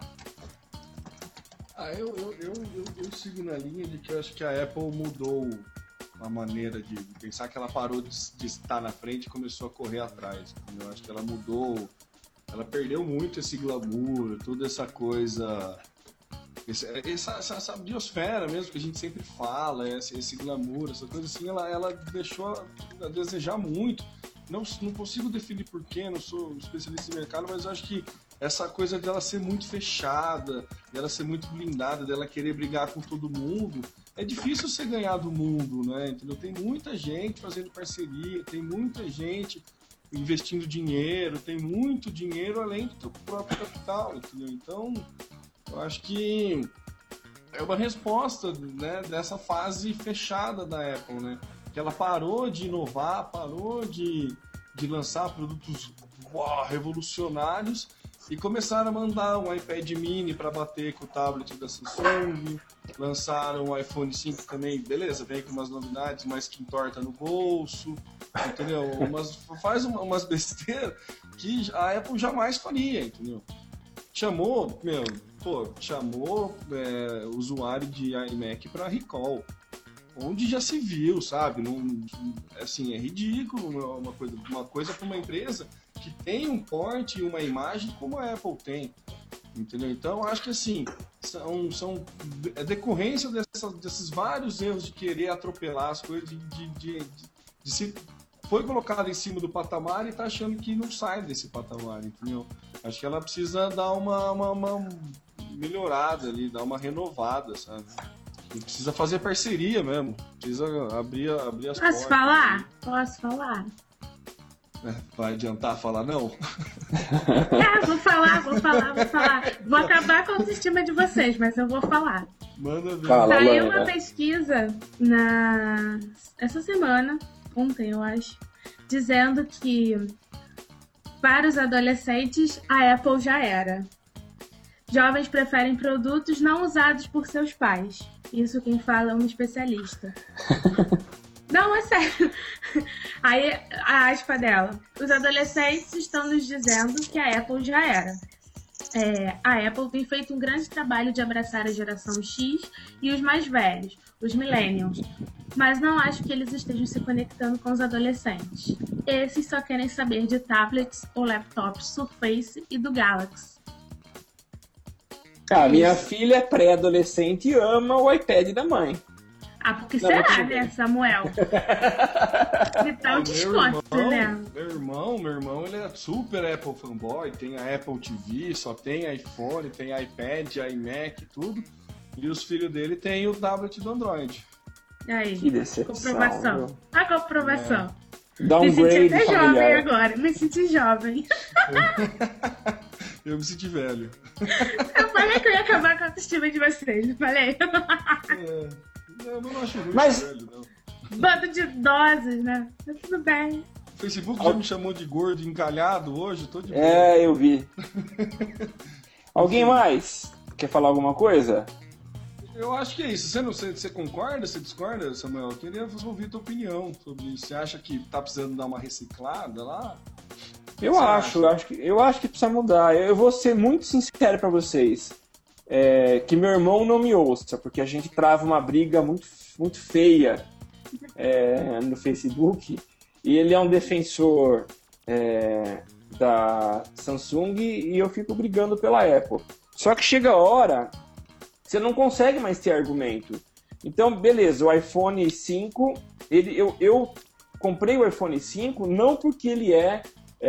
Ah, eu, eu, eu, eu, eu sigo na linha de que eu acho que a Apple mudou a maneira de pensar, que ela parou de, de estar na frente e começou a correr atrás. Eu acho que ela mudou, ela perdeu muito esse glamour, toda essa coisa... Essa, essa, essa biosfera mesmo que a gente sempre fala, esse, esse glamour, essa coisa assim, ela, ela deixou a desejar muito. Não, não consigo definir porquê, não sou especialista em mercado, mas eu acho que essa coisa dela ser muito fechada, dela ser muito blindada, dela querer brigar com todo mundo, é difícil você ganhar do mundo, né? Entendeu? Tem muita gente fazendo parceria, tem muita gente investindo dinheiro, tem muito dinheiro além do teu próprio capital, entendeu? Então, eu acho que é uma resposta, né, dessa fase fechada da Apple, né? Que ela parou de inovar, parou de, de lançar produtos uau, revolucionários e começaram a mandar um iPad mini para bater com o tablet da Samsung, lançaram o iPhone cinco também, beleza, vem com umas novidades, mais que entorta no bolso, entendeu? Umas, faz uma, umas besteiras que a Apple jamais faria, entendeu? Chamou, meu, pô, chamou é, usuário de iMac para recall, onde já se viu, sabe? Não, assim, é ridículo uma coisa, uma coisa para uma empresa que tem um porte e uma imagem como a Apple tem, entendeu? Então, acho que assim, são, são é decorrência dessa, desses vários erros de querer atropelar as coisas, de, de, de, de, de se... foi colocada em cima do patamar e está achando que não sai desse patamar, entendeu? Acho que ela precisa dar uma, uma, uma melhorada ali, dar uma renovada, sabe? E precisa fazer parceria mesmo, precisa abrir, abrir as portas. Posso falar? Posso falar? É, vai adiantar falar não? É, vou falar, vou falar, vou falar. Vou acabar com a autoestima de vocês, mas eu vou falar. Manda ver. Fala, Saiu Lana. uma pesquisa na... essa semana, ontem eu acho, dizendo que para os adolescentes a Apple já era. Jovens preferem produtos não usados por seus pais. Isso quem fala é um especialista. Não, é sério. Aí, a aspa dela. Os adolescentes estão nos dizendo que a Apple já era. É, a Apple tem feito um grande trabalho de abraçar a geração X e os mais velhos, os millennials. Mas não acho que eles estejam se conectando com os adolescentes. Esses só querem saber de tablets ou laptops Surface e do Galaxy. Ah, minha filha é pré-adolescente e ama o iPad da mãe. Ah, porque Não, será, não, né, Samuel? Que tal o desconto, meu irmão, né? meu irmão, meu irmão, ele é super Apple fanboy, tem a Apple T V, só tem iPhone, tem iPad, iMac, tudo. E os filhos dele têm o tablet do Android. Aí, Que decepção. comprovação. Viu? A comprovação. É. Dá um Me senti grade até jovem familiar. agora, me senti jovem. Eu me senti velho. Eu falei que eu ia acabar com a autoestima de vocês, não falei? É, eu não acho muito Mas- velho, não. Bando de idosos, né? Mas tudo bem. O Facebook já me chamou de gordo encalhado hoje, tô de boa. É, eu vi. Alguém mais? Quer falar alguma coisa? Eu acho que é isso. Você, não, você, você concorda, você discorda, Samuel? Eu queria ouvir a tua opinião sobre isso. Você acha que tá precisando dar uma reciclada lá? Eu Você acho, eu acha? acho que, eu acho que precisa mudar. Eu vou ser muito sincero pra vocês. É, que meu irmão não me ouça, porque a gente trava uma briga muito, muito feia é, no Facebook. E ele é um defensor é, da Samsung e eu fico brigando pela Apple. Só que chega a hora, você não consegue mais ter argumento. Então, beleza, o iPhone cinco, ele, eu, eu comprei o iPhone cinco não porque ele é,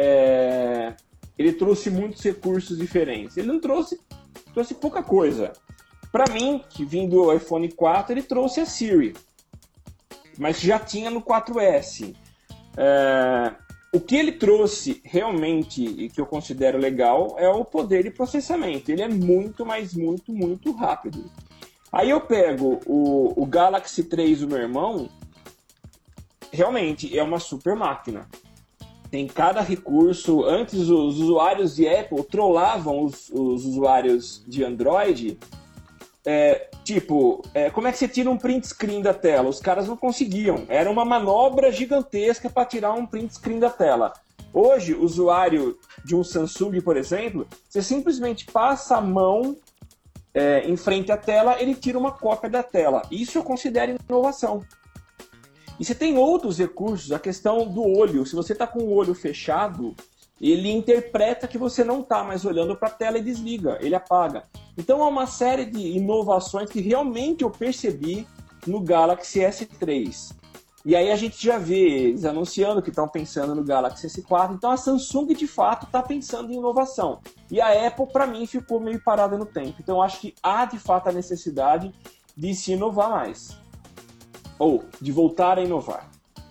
é ele trouxe muitos recursos diferentes. Ele não trouxe, trouxe pouca coisa. Para mim, que vim do iPhone quatro, ele trouxe a Siri, mas já tinha no quatro S. É, o que ele trouxe realmente e que eu considero legal é o poder de processamento. Ele é muito, mas muito, muito rápido. Aí eu pego o, o Galaxy três do meu irmão, realmente é uma super máquina. Tem cada recurso. Antes os usuários de Apple trollavam os, os usuários de Android. É, tipo, é, como é que você tira um print screen da tela? Os caras não conseguiam. Era uma manobra gigantesca para tirar um print screen da tela. Hoje, o usuário de um Samsung, por exemplo, você simplesmente passa a mão é, em frente à tela, ele tira uma cópia da tela. Isso eu considero inovação. E você tem outros recursos, a questão do olho. Se você está com o olho fechado, ele interpreta que você não está mais olhando para a tela e desliga, ele apaga. Então há uma série de inovações que realmente eu percebi no Galaxy S três. E aí a gente já vê eles anunciando que estão pensando no Galaxy S quatro. Então a Samsung de fato está pensando em inovação. E a Apple, para mim, ficou meio parada no tempo. Então eu acho que há de fato a necessidade de se inovar mais. Ou de voltar a inovar.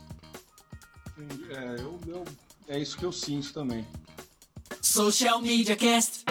É, eu, eu, é isso que eu sinto também. Social Media Cast.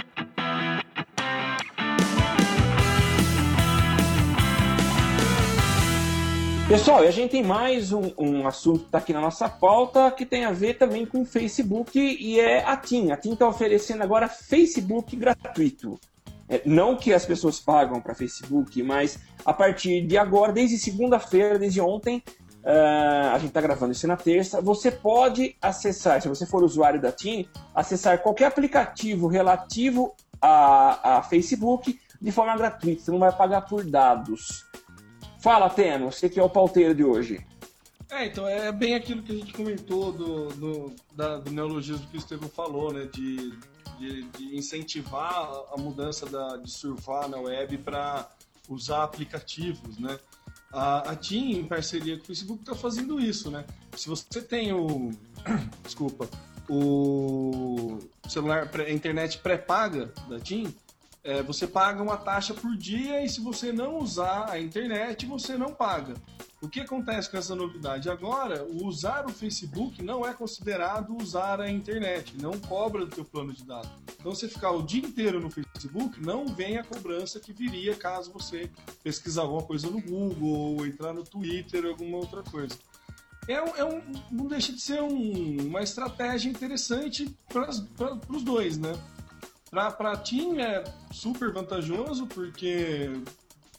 Pessoal, e a gente tem mais um, um assunto que está aqui na nossa pauta que tem a ver também com o Facebook e é a TIM. A TIM está oferecendo agora Facebook gratuito. É, não que as pessoas pagam para Facebook, mas a partir de agora, desde segunda-feira, desde ontem, uh, a gente está gravando isso na terça, você pode acessar, se você for usuário da TIM, acessar qualquer aplicativo relativo a, a Facebook de forma gratuita. Você não vai pagar por dados. Fala, Teno, você que é o pauteiro de hoje. É, então é bem aquilo que a gente comentou do, do, da, do neologismo que o Estevão falou, né? De, de, de incentivar a mudança da, de surfar na web para usar aplicativos, né? A, a TIM, em parceria com o Facebook, está fazendo isso, né? Se você tem o... Desculpa. O celular, a internet pré-paga da TIM, É, você paga uma taxa por dia e se você não usar a internet, você não paga. O que acontece com essa novidade? Agora, o usar o Facebook não é considerado usar a internet, não cobra do teu plano de dados. Então, você ficar o dia inteiro no Facebook, não vem a cobrança que viria caso você pesquisar alguma coisa no Google ou entrar no Twitter ou alguma outra coisa. É um, é um, não deixa de ser um, uma estratégia interessante para os dois, né? Para a TIM é super vantajoso, porque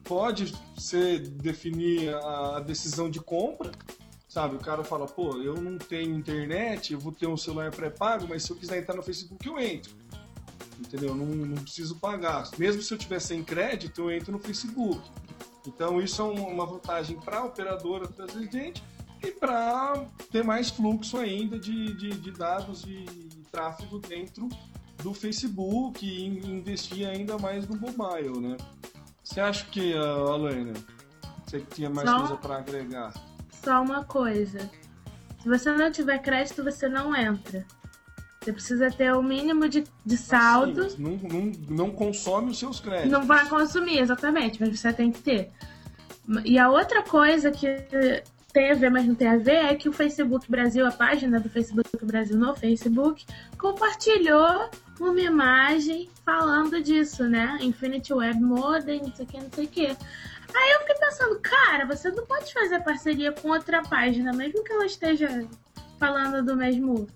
pode ser definir a decisão de compra, sabe? O cara fala, pô, eu não tenho internet, eu vou ter um celular pré-pago, mas se eu quiser entrar no Facebook, eu entro. Entendeu? Não, não preciso pagar. Mesmo se eu tiver sem crédito, eu entro no Facebook. Então, isso é uma vantagem para a operadora trazer gente e para ter mais fluxo ainda de, de, de dados e tráfego dentro do Facebook e investir ainda mais no mobile, né? Você acha que, uh, Alana, você tinha mais Só... coisa para agregar? Só uma coisa. Se você não tiver crédito, você não entra. Você precisa ter o mínimo de, de saldo. Assim, não, não, não consome os seus créditos. Não vai consumir, exatamente, mas você tem que ter. E a outra coisa que tem a ver, mas não tem a ver, é que o Facebook Brasil, a página do Facebook Brasil no Facebook, compartilhou uma imagem falando disso, né? Infinity Web Modem, não sei o que, não sei o que. Aí eu fiquei pensando, cara, você não pode fazer parceria com outra página, mesmo que ela esteja falando do mesmo...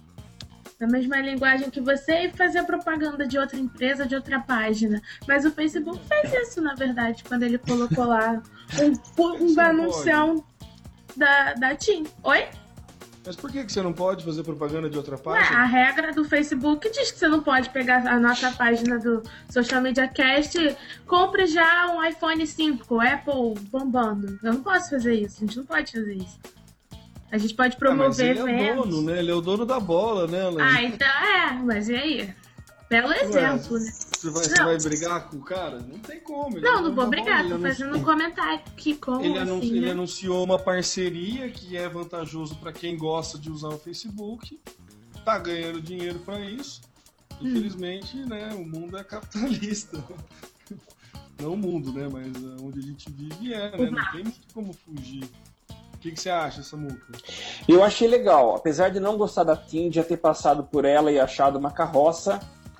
da mesma linguagem que você e fazer propaganda de outra empresa, de outra página. Mas o Facebook fez isso, na verdade, quando ele colocou lá um, um anúncio da, da TIM. Oi? Mas por que você não pode fazer propaganda de outra Ué, página? a regra do Facebook diz que você não pode pegar a nossa página do Social Media Cast, compre já um iPhone cinco, Apple bombando. Eu não posso fazer isso, a gente não pode fazer isso. A gente pode promover ah, mas ele é o dono, né? Ele é o dono da bola, né, Alain? Ah, então é. Mas e aí? Belo exemplo, Ué, né? Você vai, você vai brigar com o cara? Não tem como. Não, não vou brigar. Tô fazendo um comentário que como ele, assim, anun né? ele anunciou uma parceria que é vantajoso para quem gosta de usar o Facebook. Tá ganhando dinheiro para isso. Hum. Infelizmente, né? O mundo é capitalista. Não o mundo, né? Mas onde a gente vive é, né? Não tem muito como fugir. O que, que você acha, Samuca? Eu achei legal, apesar de não gostar da TIM, já ter passado por ela e achado uma carroça.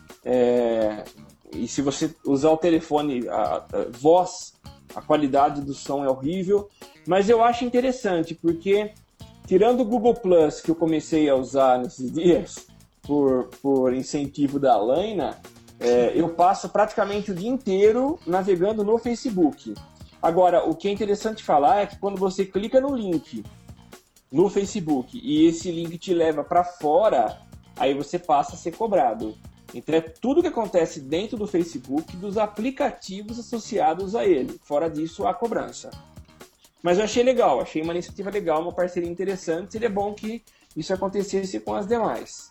É... E se você usar o telefone, a, a voz, a qualidade do som é horrível. Mas eu acho interessante, porque tirando o Google Plus, que eu comecei a usar nesses dias, por, por incentivo da Alaina, é, eu passo praticamente o dia inteiro navegando no Facebook. Agora, o que é interessante falar é que quando você clica no link no Facebook e esse link te leva para fora, aí você passa a ser cobrado. Então é tudo que acontece dentro do Facebook, dos aplicativos associados a ele. Fora disso, há cobrança. Mas eu achei legal, achei uma iniciativa legal, uma parceria interessante. Seria bom que isso acontecesse com as demais.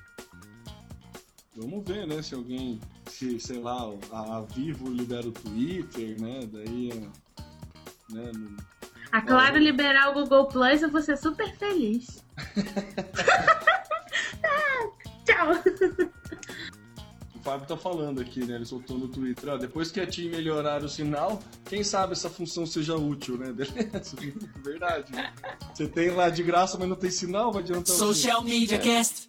Vamos ver, né, se alguém, se, sei lá, a, a Vivo libera o Twitter, né, daí... Né, no... A Claro liberar o Google Plus, eu vou ser super feliz. ah, tchau! O Fábio tá falando aqui, né, ele soltou no Twitter, ó, depois que a TIM melhorar o sinal, quem sabe essa função seja útil, né, beleza? Verdade, né? Você tem lá de graça, mas não tem sinal, vai adiantar... Social Media Cast.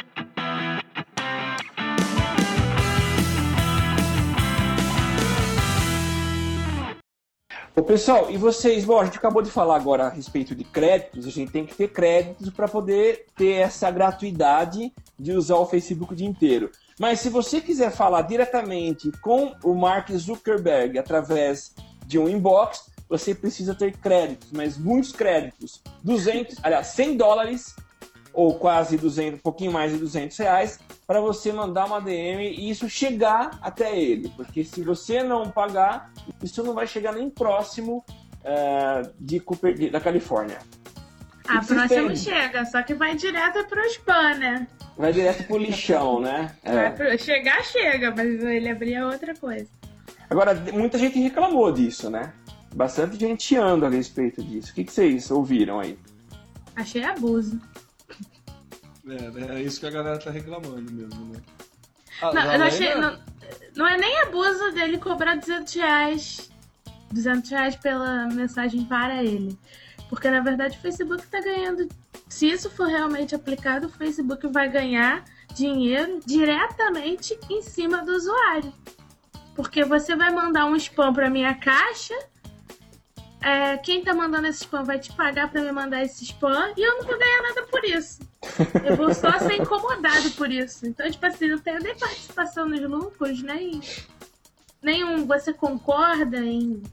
Ô, pessoal, e vocês? Bom, a gente acabou de falar agora a respeito de créditos. A gente tem que ter créditos para poder ter essa gratuidade de usar o Facebook o dia inteiro. Mas se você quiser falar diretamente com o Mark Zuckerberg através de um inbox, você precisa ter créditos, mas muitos créditos. duzentos, aliás, cem dólares ou quase duzentos, um pouquinho mais de duzentos reais, para você mandar uma D M e isso chegar até ele. Porque se você não pagar, isso não vai chegar nem próximo uh, de Cooper, de, da Califórnia. A próxima chega, só que vai direto pro spam, né? Vai direto pro lixão, né? É. Pro... Chegar, chega, mas ele abria outra coisa. Agora, muita gente reclamou disso, né? Bastante gente chiando a respeito disso. O que, que vocês ouviram aí? Achei abuso. É, é isso que a galera tá reclamando mesmo, né? Ah, não, eu não, achei, ainda... não, não é nem abuso dele cobrar duzentos reais. duzentos reais pela mensagem para ele. Porque, na verdade, o Facebook tá ganhando... Se isso for realmente aplicado, o Facebook vai ganhar dinheiro diretamente em cima do usuário. Porque você vai mandar um spam pra minha caixa... É, quem tá mandando esse spam vai te pagar pra me mandar esse spam e eu não vou ganhar nada por isso. Eu vou só ser incomodado por isso. Então, tipo assim, não tenho nem participação nos lucros, nem, nem um, você concorda em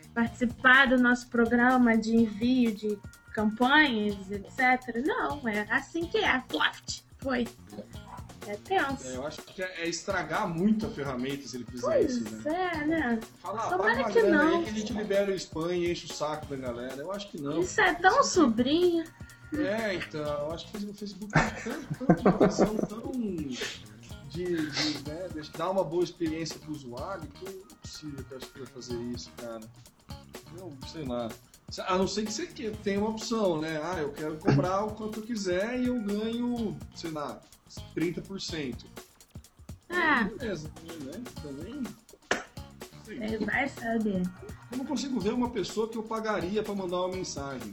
participar do nosso programa de envio de campanhas, etcétera. Não, é assim que é. Ploft, foi. É tenso. É, eu acho que é estragar muito a ferramenta se ele fizer Pois isso, né? é, né? Fala, ah, Tomara paga uma que grana não. aí que a gente libera o spam e enche o saco da galera. Eu acho que não. Isso é tão sobrinho. É, então, eu acho que o Facebook tem tanto, tanta visão tão de, de né, de dar uma boa experiência pro usuário que é impossível que eu acho que vai fazer isso, cara. Eu sei lá. A não ser que você tenha uma opção, né? Ah, eu quero comprar o quanto eu quiser e eu ganho, sei lá, trinta por cento. Ah, Beleza, né? Também. Sei. ele vai saber. Eu não consigo ver uma pessoa que eu pagaria pra mandar uma mensagem.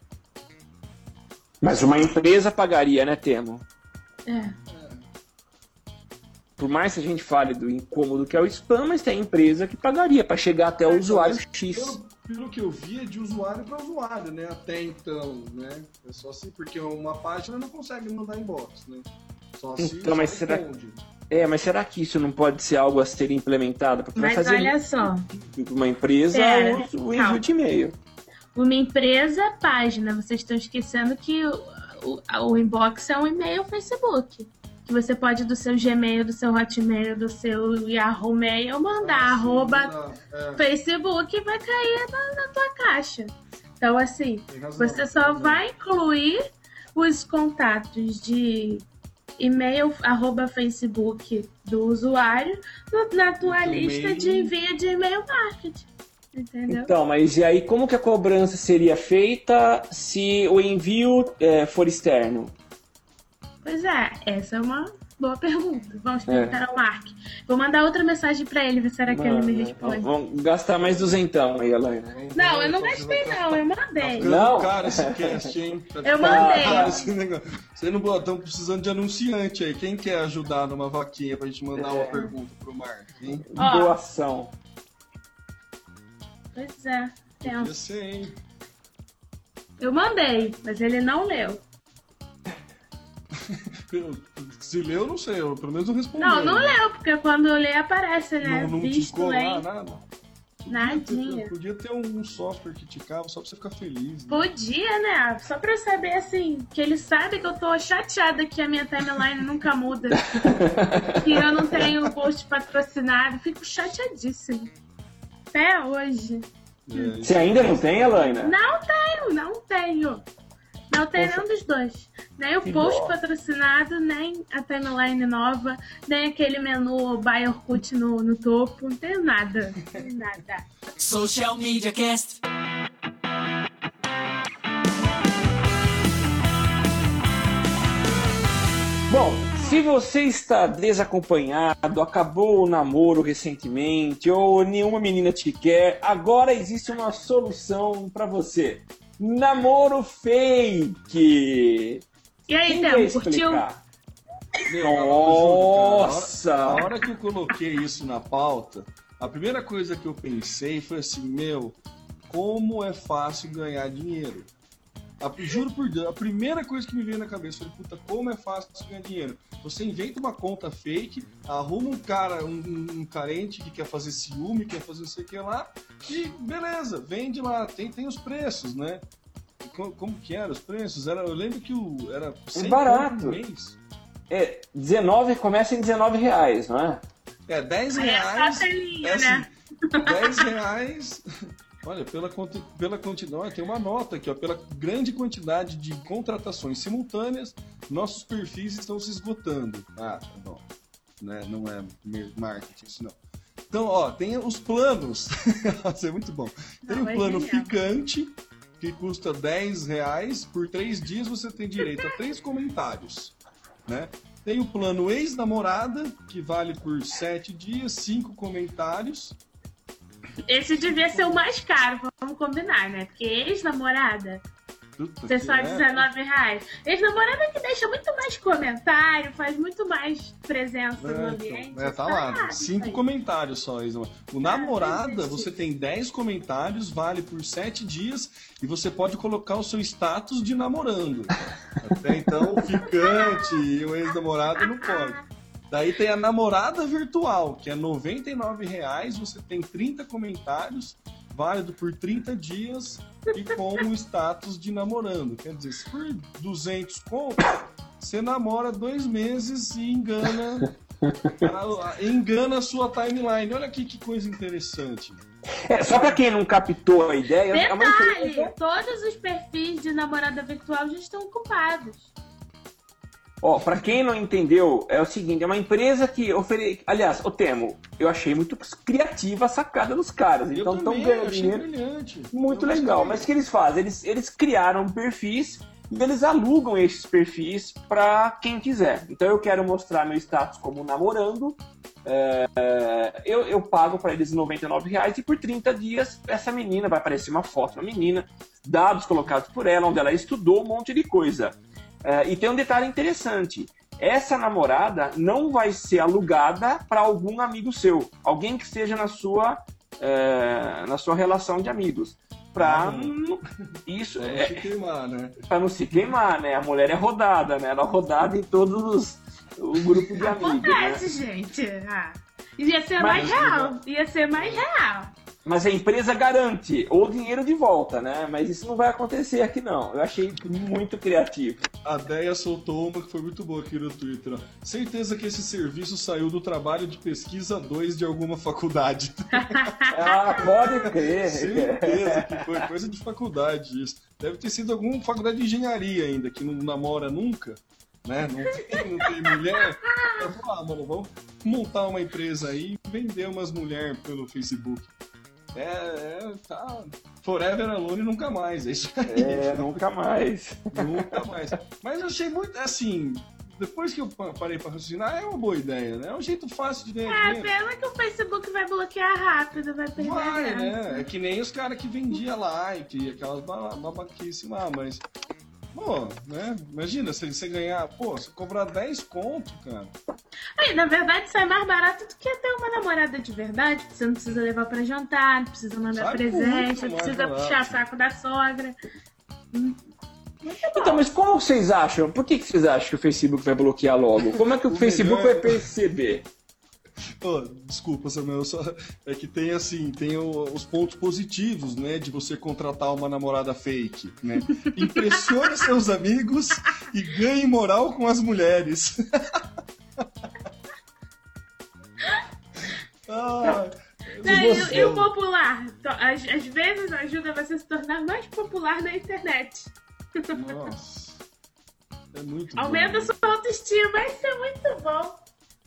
Mas uma empresa pagaria, né, Temo? É. Por mais que a gente fale do incômodo que é o spam, mas tem empresa que pagaria para chegar até o usuário X. Pelo, pelo que eu vi, é de usuário para usuário, né? Até então, né? É só assim, porque uma página não consegue mandar inbox, né? Só se Então, mas será, é, mas será que isso não pode ser algo a ser implementado? Porque Mas vai fazer olha só. uma empresa Pera, o, o calma. envio de e-mail. Uma empresa é página. Vocês estão esquecendo que o, o, o inbox é um e-mail Facebook. Que você pode do seu Gmail, do seu Hotmail, do seu Yahoo Mail mandar Ah, sim, arroba não, é. Facebook e vai cair na, na tua caixa. Então, assim, Tem razão, você tem só razão. vai incluir os contatos de e-mail, arroba Facebook do usuário no- na tua No teu lista mail. de envio de e-mail marketing. Entendeu? Então, mas e aí como que a cobrança seria feita se o envio é, for externo? Pois é, essa é uma boa pergunta. Vamos perguntar ao Mark. Vou mandar outra mensagem pra ele, ver se será que ele me Mano, responde. vamos gastar mais duzentão aí, Helena. Não, eu não gastei não, eu mandei. Ficando Não. Cara, esse cast, hein? Tá Eu ficando mandei. caro esse negócio. Você não estão precisando de anunciante aí. Quem quer ajudar numa vaquinha pra gente mandar uma É. pergunta pro Mark, hein? Ó. Doação. Pois é, Podia tenso. ser, hein? Eu mandei, mas ele não leu. Eu- Se leu, não sei. Eu, pelo menos não respondi. Não, não leu, porque quando eu ler aparece, né? Não, não Visto, ticou lá, hein? nada. Nadinha. Podia ter um software que ticava só pra você ficar feliz. Né? Podia, né? Só pra eu saber, assim, que ele sabe que eu tô chateada que a minha timeline nunca muda. Que eu não tenho post patrocinado. Fico chateadíssima. Até hoje. É, Você ainda não tem, Helena? Não tenho, não tenho. Não tenho nenhum dos dois. Nem o Que post dó. patrocinado, nem a timeline nova, nem aquele menu Buy Orkut no, no topo. Não tenho nada. Não tenho nada. Social Media Cast. Bom, se você está desacompanhado, acabou o namoro recentemente ou nenhuma menina te quer, agora existe uma solução pra você. Namoro fake! E aí, Quem vai Théo, curtiu? explicar? Meu, eu juro, Nossa! cara, a hora- a hora que eu coloquei isso na pauta, a primeira coisa que eu pensei foi assim, meu, como é fácil ganhar dinheiro. A, juro por Deus, a primeira coisa que me veio na cabeça foi, puta, como é fácil ganhar dinheiro. Você inventa uma conta fake, arruma um cara, um, um carente que quer fazer ciúme, quer fazer não sei o que lá, e beleza, vende lá, tem, tem os preços, né? Como, como que eram os preços? Era, eu lembro que o, era cem barato. por mês. É, dezenove, começa em dezenove reais, não é? É, dez Aí é só a reais. telinha, É assim, né? dez reais. Olha, pela, quanti- pela quantidade, tem uma nota aqui, ó, pela grande quantidade de contratações simultâneas, nossos perfis estão se esgotando. Ah, tá bom. Né? Não é mer- marketing, isso não. Então, ó, tem os planos. Nossa, é muito bom. Tem Não, o é plano genial. ficante, que custa dez reais. Por três dias você tem direito a três comentários. Né? Tem o plano ex-namorada, que vale por sete dias, cinco comentários. Esse devia ser o mais caro, vamos combinar, né? Porque ex-namorada, Puta ser que só é. dezenove reais. Ex-namorada que deixa muito mais comentário, faz muito mais presença no É, ambiente. então, é, tá lá, errado cinco isso aí. comentários só. Isa. O namorada, existe. você tem dez comentários, vale por sete dias e você pode colocar o seu status de namorando. Até então, o ficante e o ex-namorado não pode. Daí tem a namorada virtual, que é noventa e nove reais, você tem trinta comentários, válido por trinta dias e com o status de namorando. Quer dizer, se for duzentos conto, você namora dois meses e engana, engana a sua timeline. Olha aqui que coisa interessante. É, só pra quem não captou a ideia... Detalhe, é uma empresa... todos os perfis de namorada virtual já estão ocupados. Ó, pra quem não entendeu, é o seguinte, é uma empresa que oferece... Aliás, o Temo, eu achei muito criativa a sacada dos caras. Eu então também, estão ganhando achei dinheiro. brilhante. Muito Eu legal. gostei. Mas o que eles fazem? Eles, eles criaram perfis e eles alugam esses perfis pra quem quiser. Então eu quero mostrar meu status como namorando. É, eu, eu pago pra eles noventa e nove reais e por trinta dias essa menina vai aparecer uma foto da menina, dados colocados por ela, onde ela estudou, um monte de coisa. É, e tem um detalhe interessante. Essa namorada não vai ser alugada para algum amigo seu. Alguém que esteja na sua, é, na sua relação de amigos. Pra Uhum. isso Pra não é, se queimar, né? pra não se queimar, né? A mulher é rodada, né? Ela é rodada em todos os o grupo de amigos, né? Acontece, gente. Ah, ia ser Mas- mais real. Ia ser mais real. Mas a empresa garante o dinheiro de volta, né? Mas isso não vai acontecer aqui, não. Eu achei muito criativo. A Deia soltou uma que foi muito boa aqui no Twitter. Ó. Certeza que esse serviço saiu do trabalho de pesquisa dois de alguma faculdade. Ah, pode crer. Certeza que foi coisa de faculdade isso. Deve ter sido alguma faculdade de engenharia ainda, que não namora nunca, né? Não tem, não tem mulher. Eu vou lá, mano, vamos montar uma empresa aí e vender umas mulheres pelo Facebook. É, é, tá. Forever alone nunca mais, é isso aí. É, nunca mais. Nunca mais. Mas eu achei muito, assim, depois que eu parei pra raciocinar, é uma boa ideia, né? É um jeito fácil de ganhar É, dinheiro. pena que o Facebook vai bloquear rápido, vai perder Vai, a né? graça. É que nem os caras que vendiam like, aquelas ba- babaquices lá, mas... Pô, né? Imagina, se você ganhar... Pô, se cobrar dez conto, cara... Aí, na verdade, isso é mais barato do que ter uma namorada de verdade. Você não precisa levar pra jantar, não precisa mandar Sai presente, muito não mais precisa barato. puxar saco da sogra. Então, mas como vocês acham? Por que que vocês acham que o Facebook vai bloquear logo? Como é que o, O Facebook melhor- vai perceber? Pô, desculpa, Samuel, só... é que tem assim, tem o- os pontos positivos, né, de você contratar uma namorada fake, né? Impressione seus amigos e ganhe moral com as mulheres. ah, Não, e, você- e o popular? Então, Às, às vezes ajuda você a se tornar mais popular na internet. nossa. É muito Aumenta bom. sua autoestima, isso é muito bom.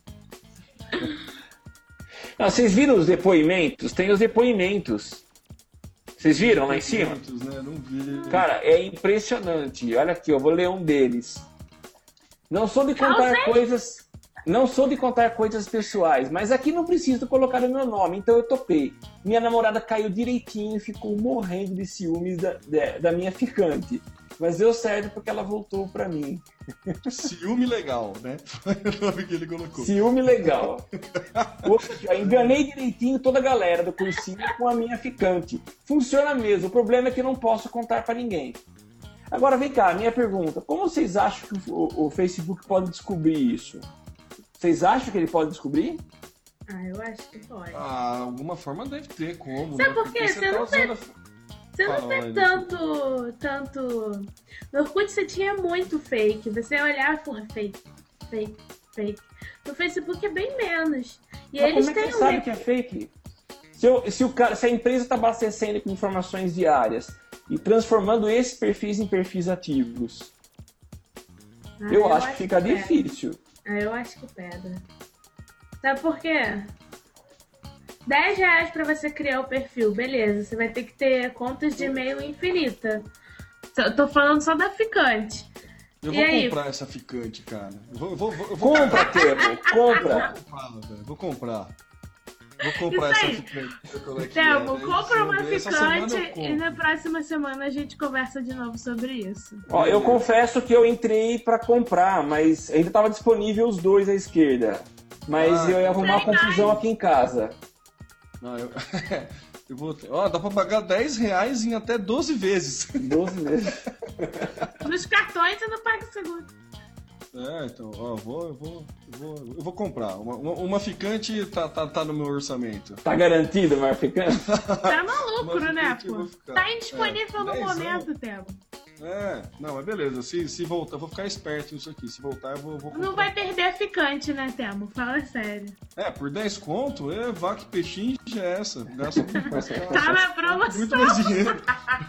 Não, vocês viram os depoimentos? Tem os depoimentos. Vocês viram lá em cima? Muitos, né? Não vi. Cara, é impressionante. Olha aqui, eu vou ler um deles. Não sou de contar Calma. coisas, não sou de contar coisas pessoais, mas aqui não preciso colocar o meu nome, então eu topei. Minha namorada caiu direitinho e ficou morrendo de ciúmes da, da, da minha ficante. Mas deu certo porque ela voltou pra mim. Ciúme legal, né? Foi o nome que ele colocou. Ciúme legal. Outro aqui, ó, enganei direitinho toda a galera do cursinho com a minha ficante. Funciona mesmo, o problema é que eu não posso contar pra ninguém. Agora vem cá, minha pergunta. Como vocês acham que o, o Facebook pode descobrir isso? Vocês acham que ele pode descobrir? Ah, eu acho que pode. Ah, alguma forma deve ter como, Sabe né? por quê? Porque Você tá não usando a- Você não Fala, vê Laila. tanto, tanto... No Orkut você tinha muito fake. Você olhava, porra, fake, fake, fake. No Facebook é bem menos. E Mas eles como é que têm você um... sabe que é fake? Se, eu- se o cara, se a empresa está abastecendo com informações diárias e transformando esses perfis em perfis ativos, Ah, eu, acho que fica pega. difícil. Ah, eu acho que pega. Sabe por quê? dez reais pra você criar o perfil, beleza. Você vai ter que ter contas de e-mail infinita. Eu tô falando só da ficante. Eu E vou aí? comprar essa ficante, cara. Eu vou, eu vou, eu vou, Compra, Temo, compra. Vou comprar, velho. Vou comprar. Vou comprar Isso essa aí. ficante. Qual é que Telmo, é, né? compra uma Essa semana ficante eu compro. e na próxima semana a gente conversa de novo sobre isso. Ó, eu confesso que eu entrei para comprar, mas ainda estava disponível os dois à esquerda. Mas Ah, eu ia arrumar tem confusão mais. aqui em casa. Não, eu... eu vou... Ó, dá pra pagar dez reais em até doze vezes. doze meses. Nos cartões você não paga seguro. É, então, ó, eu vou, eu vou, eu vou, eu vou comprar. Uma, uma, uma ficante tá, tá, tá no meu orçamento. Tá garantido uma ficante? Tá maluco, Uma né, ficante eu pô? vou ficar. Tá indisponível É, no dezão. momento, Temo. É, não, mas beleza. Se, se voltar, eu vou ficar esperto nisso aqui. Se voltar, eu vou, vou comprar. Não vai perder a ficante, né, Temo? Fala sério. É, por dez conto, é vaca e peixinho já é essa. Gasta muito mais caro. Tá na promoção. Muito mais dinheiro.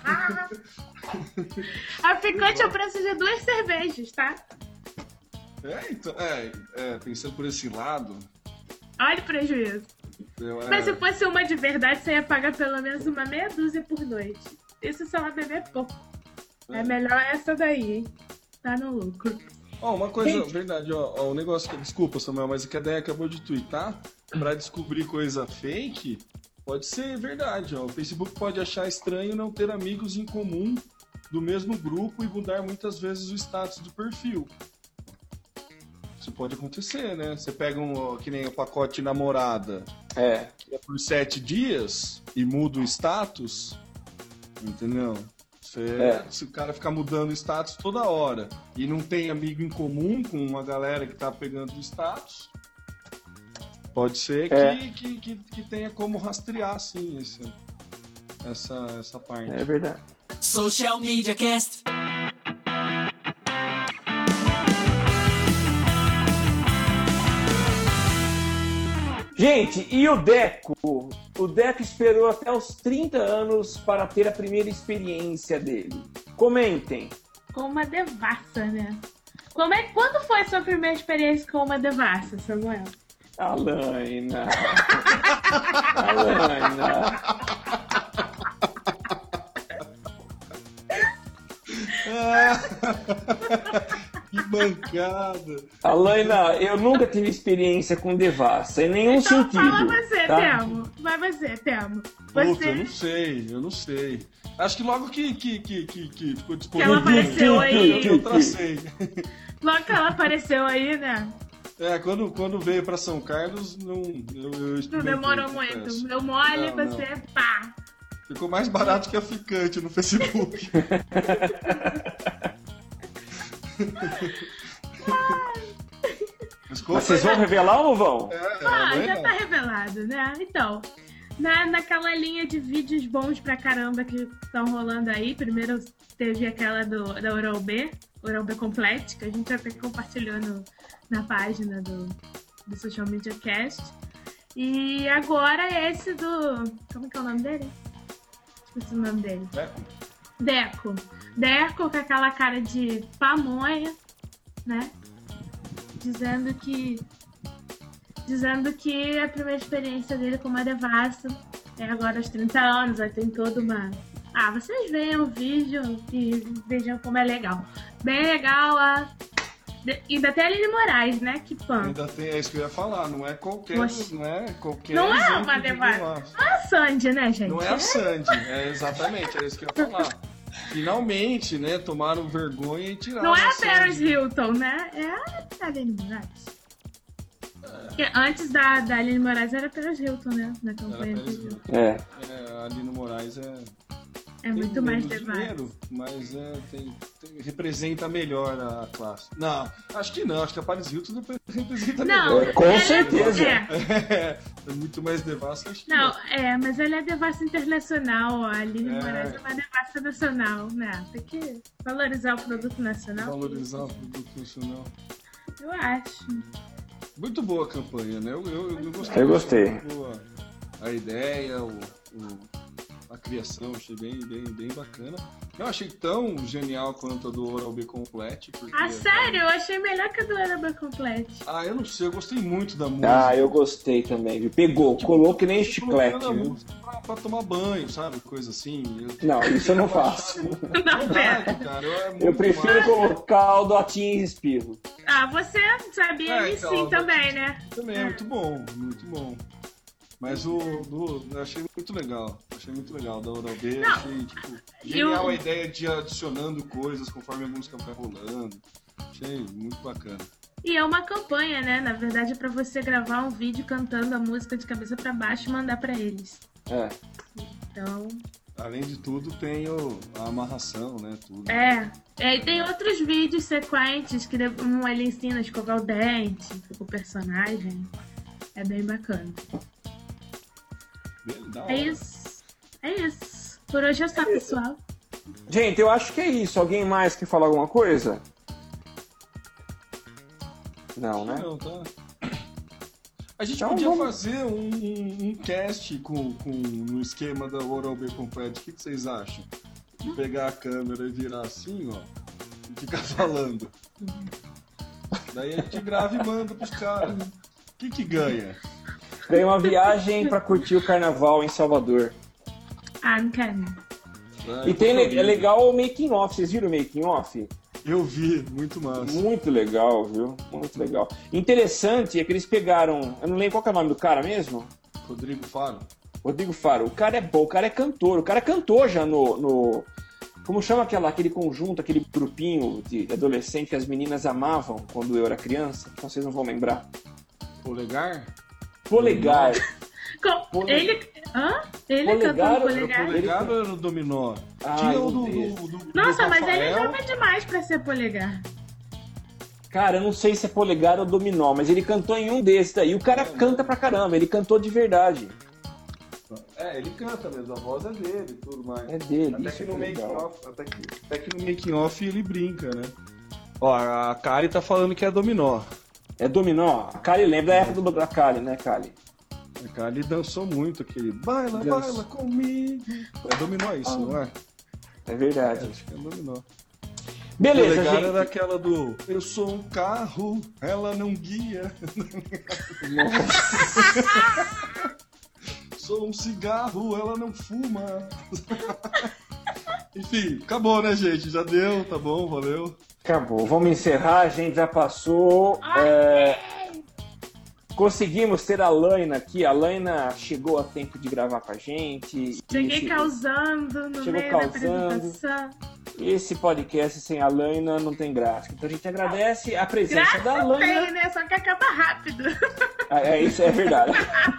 A ficante é o preço de duas cervejas, tá? É, então, é, é, pensando por esse lado. Olha o prejuízo. Eu, é, Mas se fosse uma de verdade, você ia pagar pelo menos uma meia dúzia por noite. Isso só vai beber pouco. É, é melhor essa daí, hein? Tá no lucro. Ó, uma coisa, verdade, ó, ó, um negócio que, desculpa, Samuel, mas que a Deia acabou de twittar, pra descobrir coisa fake, pode ser verdade, ó. O Facebook pode achar estranho não ter amigos em comum do mesmo grupo e mudar muitas vezes o status do perfil. Isso pode acontecer, né? Você pega um, que nem o pacote namorada, É. que é por sete dias e muda o status, entendeu? Você, É. Se o cara ficar mudando o status toda hora e não tem amigo em comum com uma galera que tá pegando o status, pode ser que, É. que, que, que tenha como rastrear, sim, esse, essa, essa parte. É verdade. Social Media Cast. Gente, e o Deco? O Deco esperou até os trinta anos para ter a primeira experiência dele. Comentem. Com uma devassa, né? Como é, quando foi a sua primeira experiência com uma devassa, Samuel? Alaina. Alaina. Que bancada! Alaina, eu nunca tive experiência com devassa, em nenhum Então sentido. fala você, tá? Temo. Vai você, Temo. Puta, eu Você... não sei, eu não sei. Acho que logo que, que, que, que, que ficou Que ela disponível, apareceu aí. eu tracei. Logo que ela apareceu aí, né? É, quando, quando veio pra São Carlos, não, eu, eu Não experimentei, demorou confesso. muito. Deu mole, Não, você, pá. Ficou mais barato que a ficante no Facebook. Mas Mas vocês vão revelar ou não vão? É, Ah, não é já não. tá revelado, né? Então, na, naquela linha de vídeos bons pra caramba que estão rolando aí, primeiro teve aquela do, da Oral B, Oral B Complete, que a gente até compartilhou no, na página do, do Social Media Cast. E agora esse do... Como que é o nome dele? Esqueci o nome dele. É, Deco. Deco com aquela cara de pamonha, né? Dizendo que... Dizendo que a primeira experiência dele com uma devassa é agora aos trinta anos, aí tem toda uma... Ah, vocês vejam o vídeo e vejam como é legal. Bem legal, a... De- ainda tem a Aline Moraes, né? Que pã. ainda tem, é isso que eu ia falar, não é qualquer, Oxe. não é qualquer Não é exemplo uma de devassa. devassa. Não é a Sandy, né, gente? Não é a Sandy, é exatamente, é isso que eu ia falar. Finalmente, né, tomaram vergonha e tiraram Não é a Sandy. Paris Hilton, né? É a Aline Moraes. Porque antes da, da Aline Moraes era a Paris Hilton, né? Na campanha Paris anterior. Hilton. É. É, a Aline Moraes é... É muito tem mais menos devassa. dinheiro, mas é, tem, tem- representa melhor a classe. Não, acho que não, acho que a Paris Hilton depois representa Não, melhor. Com ela- certeza. É. É, é muito mais devassa, acho que Não, não. é, mas ela é devassa internacional, a Aline É. Moraes é uma devassa nacional, né? Tem que valorizar o produto nacional. Valorizar o produto nacional. Eu acho. Muito boa a campanha, né? Eu, eu, eu gostei. Eu gostei. Muito boa a ideia, o, o- a criação, achei bem, bem, bem bacana. Eu achei tão genial quanto a do Oral B Complete. Porque, Ah, sério? Eu achei melhor que a do Era Complete. Ah, eu não sei, eu gostei muito da música. Ah, eu gostei também, viu? Pegou, colou que nem chiclete, Colocando a viu? música Pra, pra tomar banho, sabe? Coisa assim. Eu- Não, isso eu não faço. Não, pera. Verdade, cara, eu, é muito Eu prefiro mais. colocar o dotinho e espirro. Ah, você sabia É, e então, sim eu- também, né? Também é muito bom, muito bom. Mas o do, eu achei muito legal. Achei muito legal da Oral B. Não. Achei, tipo, E genial o- a ideia de ir adicionando coisas conforme a música vai rolando. Achei muito bacana. E é uma campanha, né? Na verdade, é pra você gravar um vídeo cantando a música de cabeça pra baixo e mandar pra eles. É. Então, Além de tudo, tem o, a amarração, né? Tudo. É. E tem outros vídeos sequentes que um ele ensina a escovar o dente com o personagem. É bem bacana. Bem, da É hora. isso. É isso. Por hoje é só, pessoal. Gente, eu acho que é isso. Alguém mais quer falar alguma coisa? Não, né? Não, tá. A gente Então, podia vamos- fazer um, um, um cast com, com, no esquema da Oral B Complete. O que, que vocês acham? De pegar a câmera e virar assim, ó, e ficar falando. Daí a gente grava e manda pros caras. O que que ganha? Ganhei uma viagem pra curtir o carnaval em Salvador. Ah, não quero. Ah, E tem, eu le- é legal o making off. Vocês viram o making off? Eu vi, muito massa. Muito legal, viu? Muito legal. Interessante é que eles pegaram. Eu não lembro qual que é o nome do cara mesmo. Rodrigo Faro. Rodrigo Faro. O cara é bom, o cara é cantor. O cara cantou já no. no como chama aquela, aquele conjunto, aquele grupinho de adolescente que as meninas amavam quando eu era criança? Então vocês não vão lembrar. Polegar? Polegar. Com- Pole- Ele. Hã? Ele Polegar cantou era no Era polegar? polegar ou era o dominó? Ai, Tinha o do, meu do, do, do Nossa, mas ele Rafael. joga demais pra ser polegar. Cara, eu não sei se é polegar ou dominó, mas ele cantou em um desses daí. O cara canta pra caramba, ele cantou de verdade. É, ele canta mesmo, a voz é dele e tudo mais. É dele, Até isso que é no making legal. off, até que, até que no making off ele brinca, né? Ó, a Kari tá falando que é dominó. É dominó? A Kali lembra da época do da Kali, né, Kali? A Kari dançou muito aquele baila, Dançou. baila comigo. É dominó isso, não é? É É, verdade. acho que é dominó. Beleza, Polegar gente. era aquela do eu sou um carro, ela não guia. Sou um cigarro, ela não fuma. Enfim, acabou, né, gente? Já deu, tá bom, valeu. Acabou. Vamos encerrar, a gente já passou. É, Conseguimos ter a Laina aqui. A Laina chegou a tempo de gravar com a gente. Cheguei Esse- causando no Chegou meio causando. da apresentação. Esse podcast sem a Laina não tem graça. Então a gente agradece a presença Graça da Laina. tem, né? Só que acaba rápido. Ah, é, isso é verdade.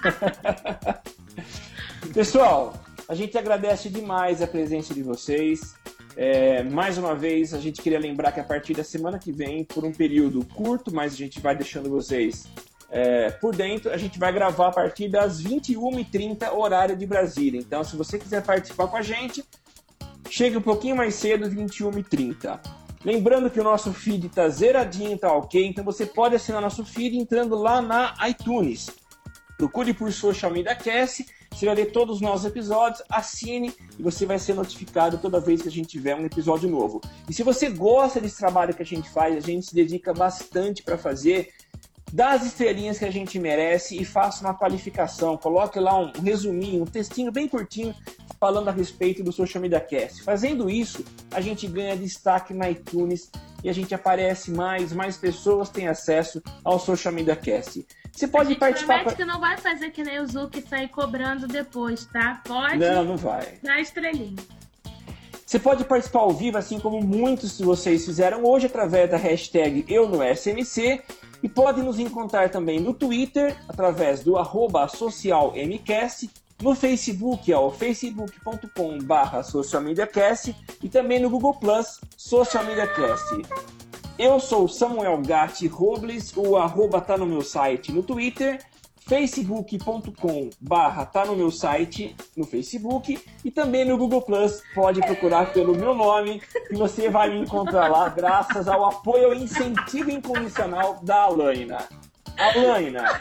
Pessoal, a gente agradece demais a presença de vocês. É, mais uma vez, a gente queria lembrar que a partir da semana que vem, por um período curto, mas a gente vai deixando vocês é, por dentro, a gente vai gravar a partir das vinte e uma e trinta, horário de Brasília. Então, se você quiser participar com a gente, chegue um pouquinho mais cedo, vinte e uma e trinta. Lembrando que o nosso feed tá zeradinho, tá ok? Então você pode assinar nosso feed entrando lá na iTunes. Procure por Social Media Cast, você vai ver todos os nossos episódios, assine e você vai ser notificado toda vez que a gente tiver um episódio novo. E se você gosta desse trabalho que a gente faz, a gente se dedica bastante para fazer, dá as estrelinhas que a gente merece e faça uma qualificação. Coloque lá um resuminho, um textinho bem curtinho falando a respeito do Social Media Cast. Fazendo isso, a gente ganha destaque na iTunes e a gente aparece mais, mais pessoas têm acesso ao Social Media Cast. Você pode participar... Promete que não vai fazer que nem o Zuki e sair cobrando depois, tá? Pode Não, não vai. dar estrelinha. Você pode participar ao vivo, assim como muitos de vocês fizeram hoje, através da hashtag Eu no S M C. E pode nos encontrar também no Twitter, através do arroba socialmcast, no Facebook, é o facebook ponto com barra socialmediacast, e também no Google Plus, Social Media Cast. Eu sou Samuel Gatti Robles, o arroba tá no meu site no Twitter, facebook ponto com barra tá no meu site no Facebook e também no Google Plus. Pode procurar pelo meu nome e você vai me encontrar lá graças ao apoio ao incentivo incondicional da Alaina. Alaina,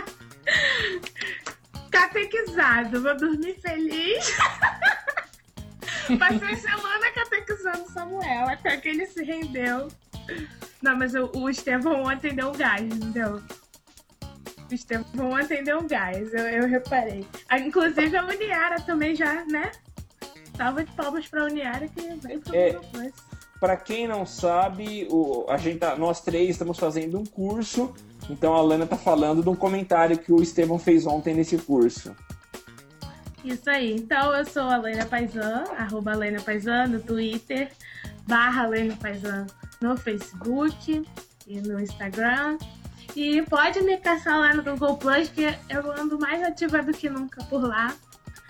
Catequizado, vou dormir feliz. Passei semana catequizando o Samuel, até que ele se rendeu. Não, mas o, o Estevão ontem deu um gás, entendeu? O Estevão ontem deu um gás, eu, eu reparei. Ah, inclusive a Uniara também já, né? Salva de palmas pra Uniara que veio pro É. Google Plus. para quem não sabe, o, a gente tá- nós três estamos fazendo um curso, então a Lana tá falando de um comentário que o Estevão fez ontem nesse curso. Isso aí. Então, eu sou a Lena Paisan, arroba Lena Paisan no Twitter, barra Lena Paisan no Facebook e no Instagram. E pode me caçar lá no Google Plus, que eu ando mais ativa do que nunca por lá.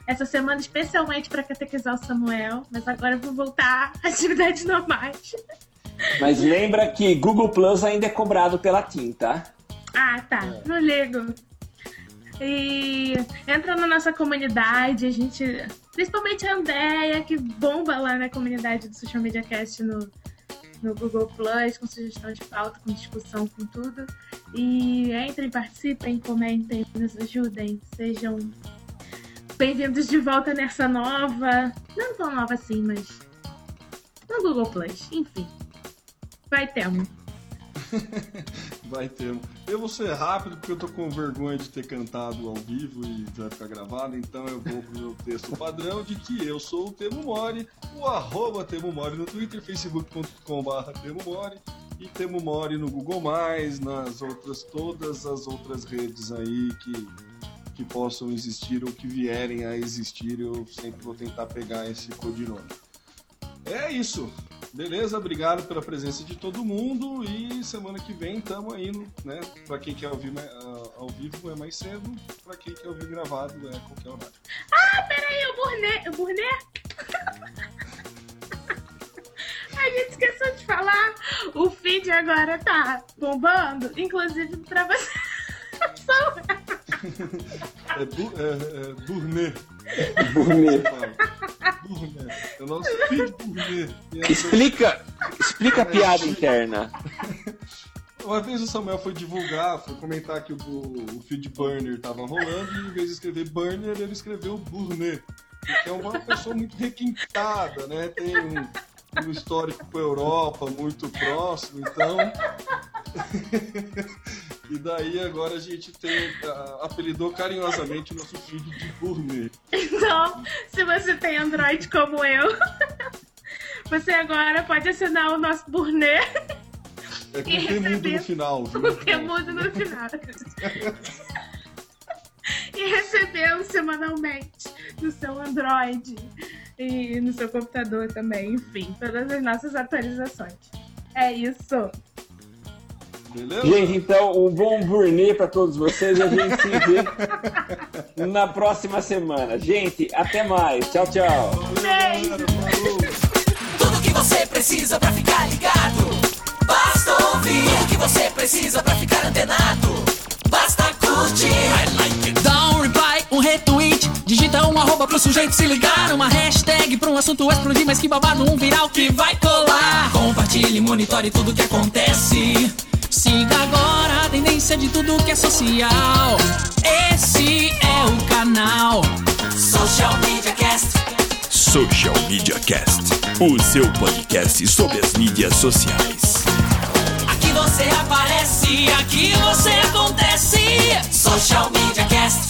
essa semana especialmente para catequizar o Samuel, mas agora eu vou voltar às atividades normais. Mas lembra que Google Plus ainda é cobrado pela TIM, tá? Ah, tá. É. Não ligo. E entra na nossa comunidade, a gente... Principalmente a Andréia, que bomba lá na comunidade do Social Media Cast no, no Google Plus, com sugestão de pauta, com discussão, com tudo. E entrem, participem, comentem, nos ajudem, sejam bem-vindos de volta nessa nova... Não tão nova assim, mas... no Google Plus, enfim. Vai temo. Vai temo. Eu vou ser rápido porque eu tô com vergonha de ter cantado ao vivo e vai ficar gravado, então eu vou pro meu texto padrão de que eu sou o Temo Mori, o arroba Temo Mori no Twitter, facebook ponto com barra Temo Mori e Temo Mori no Google mais, nas outras, todas as outras redes aí que, que possam existir ou que vierem a existir, eu sempre vou tentar pegar esse codinome. É isso. Beleza, obrigado pela presença de todo mundo e semana que vem tamo aí, né? Pra quem quer ouvir ao vivo é mais cedo, pra quem quer ouvir gravado é qualquer horário. Ah, peraí, o Burnet, o Burnet? A gente esqueceu de falar, o feed agora tá bombando, inclusive pra você. É, bu, é, é Burnet. Burnet. Burnet. É o nosso feed Burnet. Explica, explica a piada interna. Uma vez o Samuel foi divulgar, foi comentar que o, o feed Burner tava rolando e em vez de escrever Burner, ele escreveu Burnet. Porque é uma pessoa muito requintada, né? Tem um, um histórico com a Europa muito próximo, então... E daí agora a gente tem, uh, apelidou carinhosamente o nosso feed de Burnet. Então, se você tem Android como eu, você agora pode assinar o nosso Burnet. É com temudo no final, viu? Com temudo no final. E recebê-lo semanalmente no seu Android e no seu computador também, enfim, todas as nossas atualizações. É isso. Beleza? Gente, então, um bom Burnet pra todos vocês e a gente se vê na próxima semana. Gente, até mais. Tchau, tchau. Beijo. Tudo que você precisa pra ficar ligado. Basta ouvir. Tudo que você precisa pra ficar antenado. Basta curtir. I like it. Dá um reply, um retweet. Digita um arroba pro sujeito se ligar. Uma hashtag pra um assunto explodir. Mas que babado, um viral que vai colar. Compartilhe, monitore tudo que acontece. Siga agora a tendência de tudo que é social. Esse é o canal Social Media Cast. Social Media Cast, o seu podcast sobre as mídias sociais. Aqui você aparece, aqui você acontece. Social Media Cast.